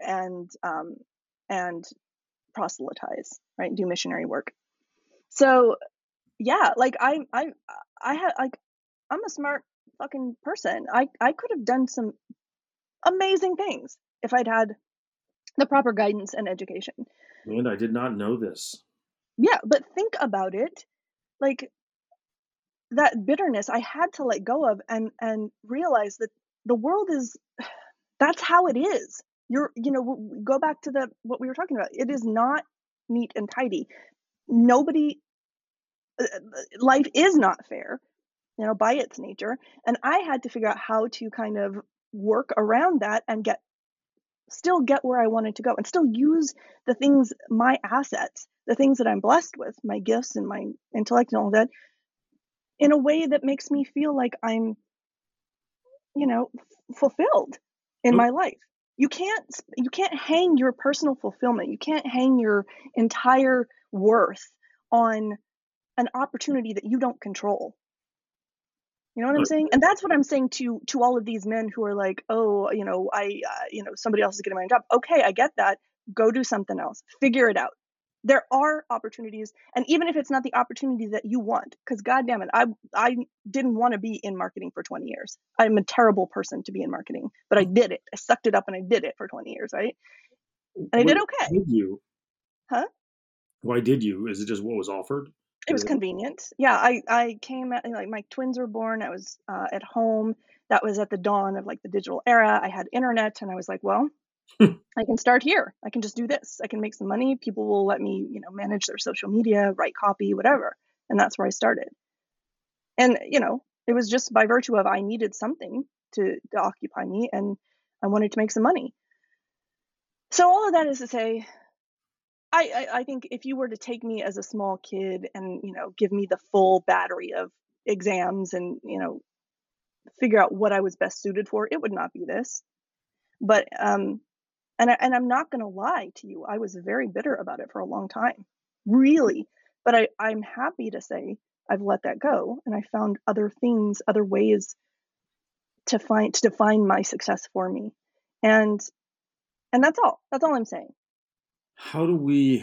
and proselytize, right? Do missionary work. So yeah, like I had like I'm a smart fucking person. I could have done some amazing things if I'd had the proper guidance and education. And I did not know this. Yeah, but think about it, like, that bitterness I had to let go of and realize that the world is that's how it is. Go back to the what we were talking about. It is not neat and tidy. Nobody life is not fair, by its nature, and I had to figure out how to kind of work around that and get where I wanted to go and still use the things, my assets, the things that I'm blessed with, my gifts and my intellect and all that, in a way that makes me feel like I'm, fulfilled in Oh, my life. You can't hang your personal fulfillment. You can't hang your entire worth on an opportunity that you don't control. You know what I'm saying? And that's what I'm saying to all of these men who are like, "Oh, somebody else is getting my job." Okay, I get that. Go do something else. Figure it out. There are opportunities, and even if it's not the opportunity that you want, because God damn it, I didn't want to be in marketing for 20 years. I'm a terrible person to be in marketing, but I did it. I sucked it up and I did it for 20 years, right? And I did wait, okay, did you? huh? Why did you? Is it just what was offered? It was convenient. Yeah, I came at like, my twins were born, I was, at home. That was at the dawn of, like, the digital era. I had internet, and I was like, "Well, I can start here. I can just do this. I can make some money. People will let me, manage their social media, write copy, whatever." And that's where I started. And, it was just by virtue of I needed something to occupy me, and I wanted to make some money. So all of that is to say, I think if you were to take me as a small kid and, give me the full battery of exams and, figure out what I was best suited for, it would not be this. But I'm not gonna lie to you, I was very bitter about it for a long time, really. But I'm happy to say I've let that go, and I found other things, other ways to define my success for me, and that's all. That's all I'm saying. How do we?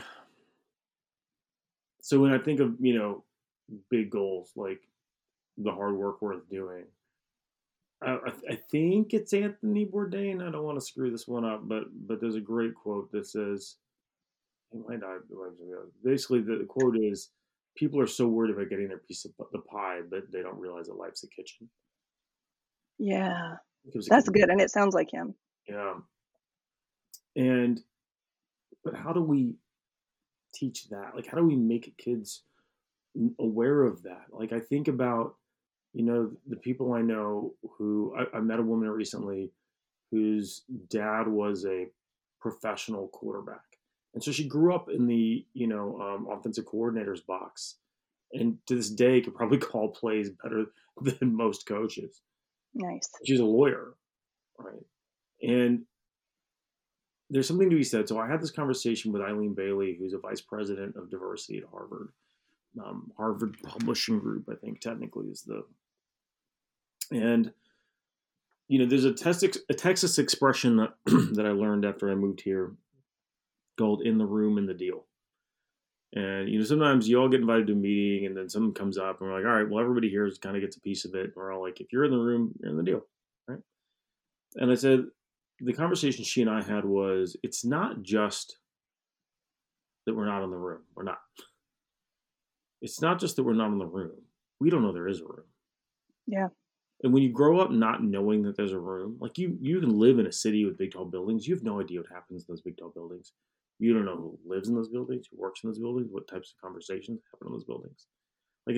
So when I think of big goals like the hard work worth doing, I think it's Anthony Bourdain. I don't want to screw this one up, but there's a great quote that says, it might not. Basically, the quote is, "People are so worried about getting their piece of the pie, but they don't realize that life's a kitchen." Yeah, It was a that's good, good, and it sounds like him. yeah. And but how do we teach that? Like, how do we make kids aware of that? Like, I think about the people I know who I met a woman recently whose dad was a professional quarterback, and so she grew up in the offensive coordinator's box, and to this day could probably call plays better than most coaches. Nice. She's a lawyer, right? And there's something to be said. So I had this conversation with Eileen Bailey, who's a vice president of diversity at Harvard. Harvard Publishing Group, I think technically is the. And there's a Texas expression that that I learned after I moved here called "in the room, in the deal." And sometimes you all get invited to a meeting, and then something comes up, and we're like, "All right, well, everybody here kind of gets a piece of it." And we're all like, "If you're in the room, you're in the deal, right?" And I said, the conversation she and I had was, it's not just that we're not in the room. We're not. It's not just that we're not in the room. We don't know there is a room. Yeah. And when you grow up not knowing that there's a room, like you can live in a city with big tall buildings, you have no idea what happens in those big tall buildings. You don't know who lives in those buildings, who works in those buildings, what types of conversations happen in those buildings. Like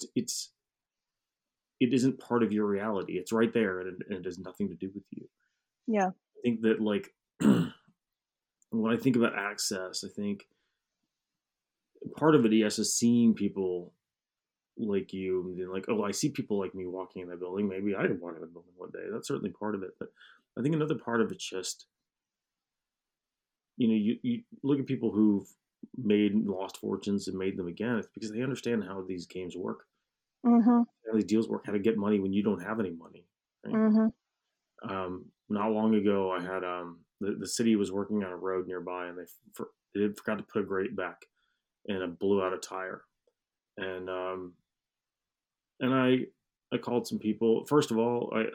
it isn't part of your reality. It's right there, and it has nothing to do with you. Yeah. I think that like when I think about access, I think part of it, yes, is seeing people like you, and like, oh, I see people like me walking in that building. Maybe I can walk in the building one day. That's certainly part of it. But I think another part of it's just, you look at people who've made and lost fortunes and made them again. It's because they understand how these games work, Mhm. how these deals work, how to get money when you don't have any money. Right? Mhm. Not long ago, I had the city was working on a road nearby, and they forgot to put a grate back, and it blew out a tire. And I called some people. First of all,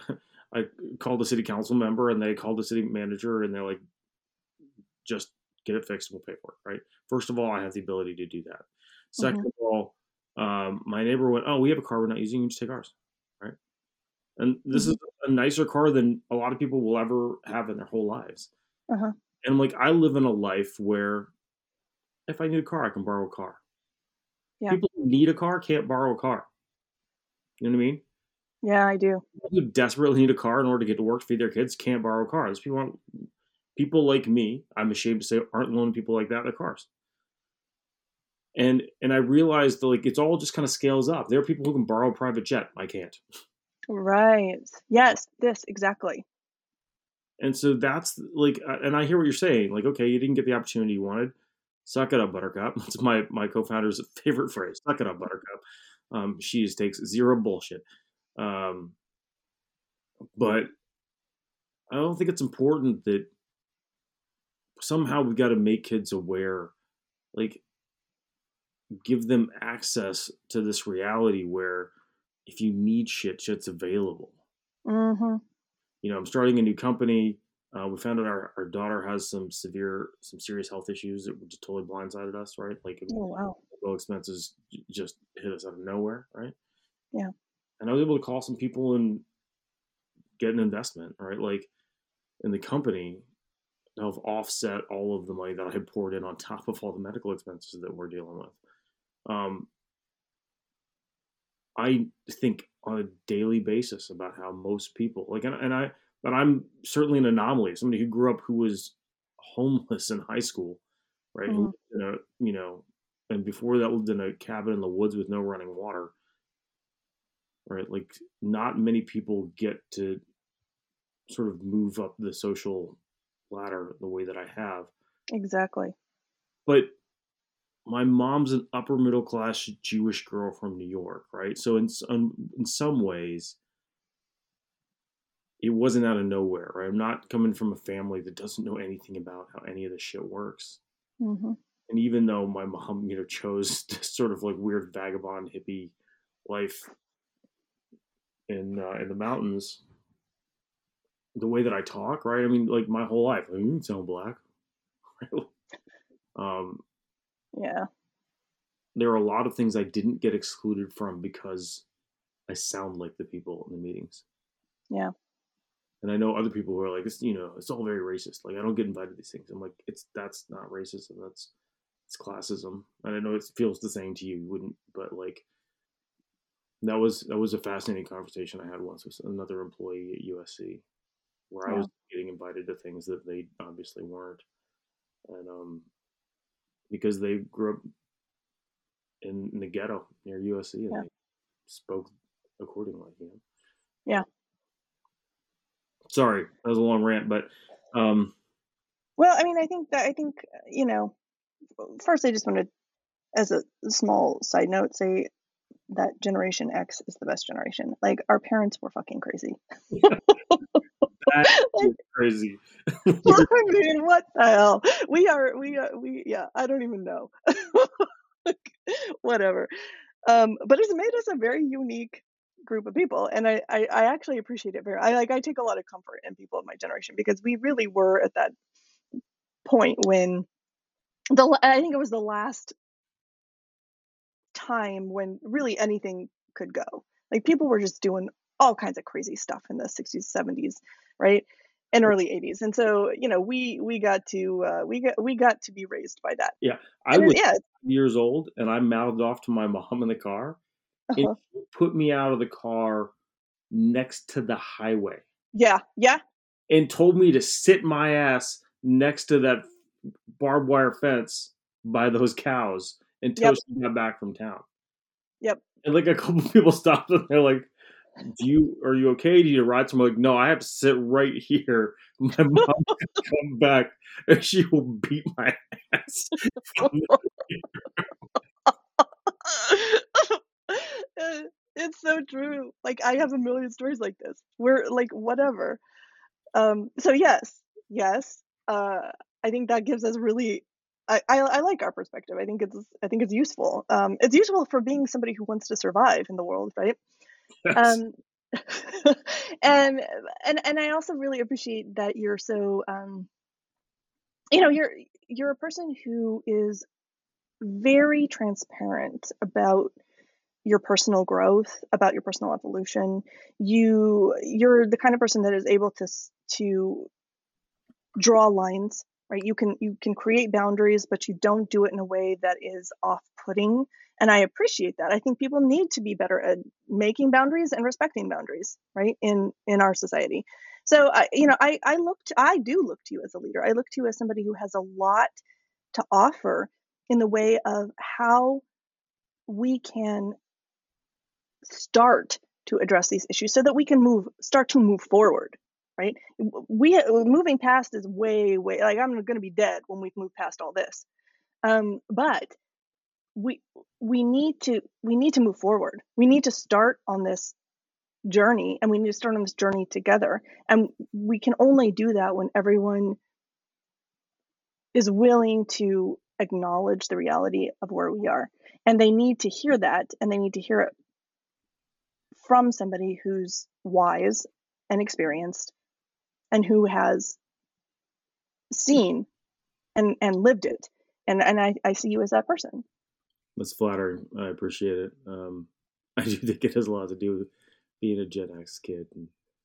I called the city council member and they called the city manager and they're like, just get it fixed and we'll pay for it, right? First of all, I have the ability to do that. Second Mhm. of all, my neighbor went, oh, we have a car we're not using, you just take ours, right? And this is Mhm. a nicer car than a lot of people will ever have in their whole lives. Uh-huh. And like, I live in a life where if I need a car, I can borrow a car. Yeah. People who need a car can't borrow a car. You know what I mean? Yeah, I do. People who desperately need a car in order to get to work to feed their kids can't borrow cars. People like me, I'm ashamed to say, aren't loaning people like that their cars. And I realized that like it's all just kind of scales up. There are people who can borrow a private jet. I can't. Right. Yes, this exactly. And so that's like, and I hear what you're saying. Like, okay, you didn't get the opportunity you wanted. Suck it up, Buttercup. That's my co-founder's favorite phrase. Suck it up, Buttercup. She just takes zero bullshit. Um, but I don't think it's important that somehow we've got to make kids aware, like give them access to this reality where if you need shit, shit's available. Mhm. I'm starting a new company. We found out our daughter has some serious health issues that just totally blindsided us, right? Like Oh, wow. medical expenses just hit us out of nowhere, right? Yeah. And I was able to call some people and get an investment, right? Like in the company to help offset all of the money that I had poured in on top of all the medical expenses that we're dealing with. Um, I think on a daily basis about how most people like, but I'm certainly an anomaly. Somebody who grew up who was homeless in high school, right? Who Mhm. lived in a, and before that lived in a cabin in the woods with no running water, right? Like, not many people get to sort of move up the social ladder the way that I have. Exactly. But my mom's an upper middle class Jewish girl from New York, right? So in some ways, it wasn't out of nowhere, right? I'm not coming from a family that doesn't know anything about how any of this shit works. Mhm. And even though my mom, chose this sort of like weird vagabond hippie life in the mountains, the way that I talk, right? I mean, like my whole life, I mean, sound black. um, Yeah. there are a lot of things I didn't get excluded from because I sound like the people in the meetings. Yeah. And I know other people who are like, it's all very racist. Like I don't get invited to these things. I'm like, that's not racism. It's classism. And I know it feels the same to you. You wouldn't, but like that was a fascinating conversation I had once with another employee at USC, where I Yeah. was getting invited to things that they obviously weren't, and because they grew up in the ghetto near USC and Yeah. they spoke accordingly. Yeah. Sorry, that was a long rant, but um, Well, I mean, I think, first I just want to, as a small side note, say that Generation X is the best generation. Like, our parents were fucking crazy. that Like, is crazy. I mean, what the hell? Yeah, I don't even know. Whatever. But it's made us a very unique group of people, and I actually appreciate it I take a lot of comfort in people of my generation because we really were at that point when I think it was the last time when really anything could go. Like, people were just doing all kinds of crazy stuff in the 60s, 70s, right? And early 80s. And so, we got to we got to be raised by that. Yeah, I And was yeah, years old and I mouthed off to my mom in the car, and uh-huh. she put me out of the car next to the highway Yeah, yeah, and told me to sit my ass next to that barbed wire fence by those cows until yep, she got back from town. yep. And like a couple people stopped and they're like, are you okay? Do you need a ride? So I'm like, no, I have to sit right here. My mom can come back and she will beat my ass. Uh, it's so true. Like, I have a million stories like this. We're like, whatever. So yes, yes. I think that gives us really. I like our perspective. I think it's useful. It's useful for being somebody who wants to survive in the world, right? Yes. Um, and I also really appreciate that you're so you know, you're a person who is very transparent about your personal growth, about your personal evolution. You're the kind of person that is able to draw lines, right? You can create boundaries, but you don't do it in a way that is off-putting, and I appreciate that. I think people need to be better at making boundaries and respecting boundaries, right? In our society. So I do look to you as a leader. I look to you as somebody who has a lot to offer in the way of how we can start to address these issues so that we can start to move forward, right? We moving past is way like I'm going to be dead when we've moved past all this. But we we need to move forward. We need to start on this journey, and we need to start on this journey together. And we can only do that when everyone is willing to acknowledge the reality of where we are. And they need to hear that, and they need to hear it from somebody who's wise and experienced and who has seen and lived it. And I see you as that person. That's flattering. I appreciate it. I do think it has a lot to do with being a Gen X kid and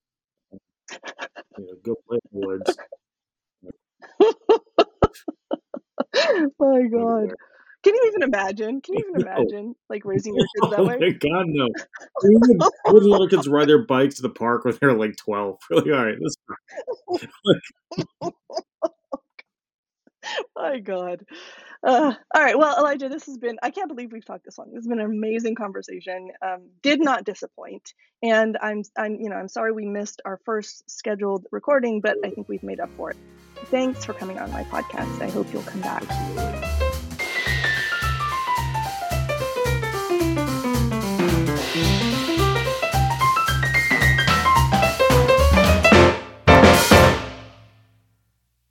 go play in the woods. My God. Can you even imagine? No. Like raising your kids that Oh way? my God, no. We wouldn't let our kids ride their bikes to the park when they're like 12. Really? All right. My God. All right. Well, Elijah, I can't believe we've talked this long. This has been an amazing conversation. Did not disappoint. And I'm sorry we missed our first scheduled recording, but I think we've made up for it. Thanks for coming on my podcast. I hope you'll come back. Absolutely.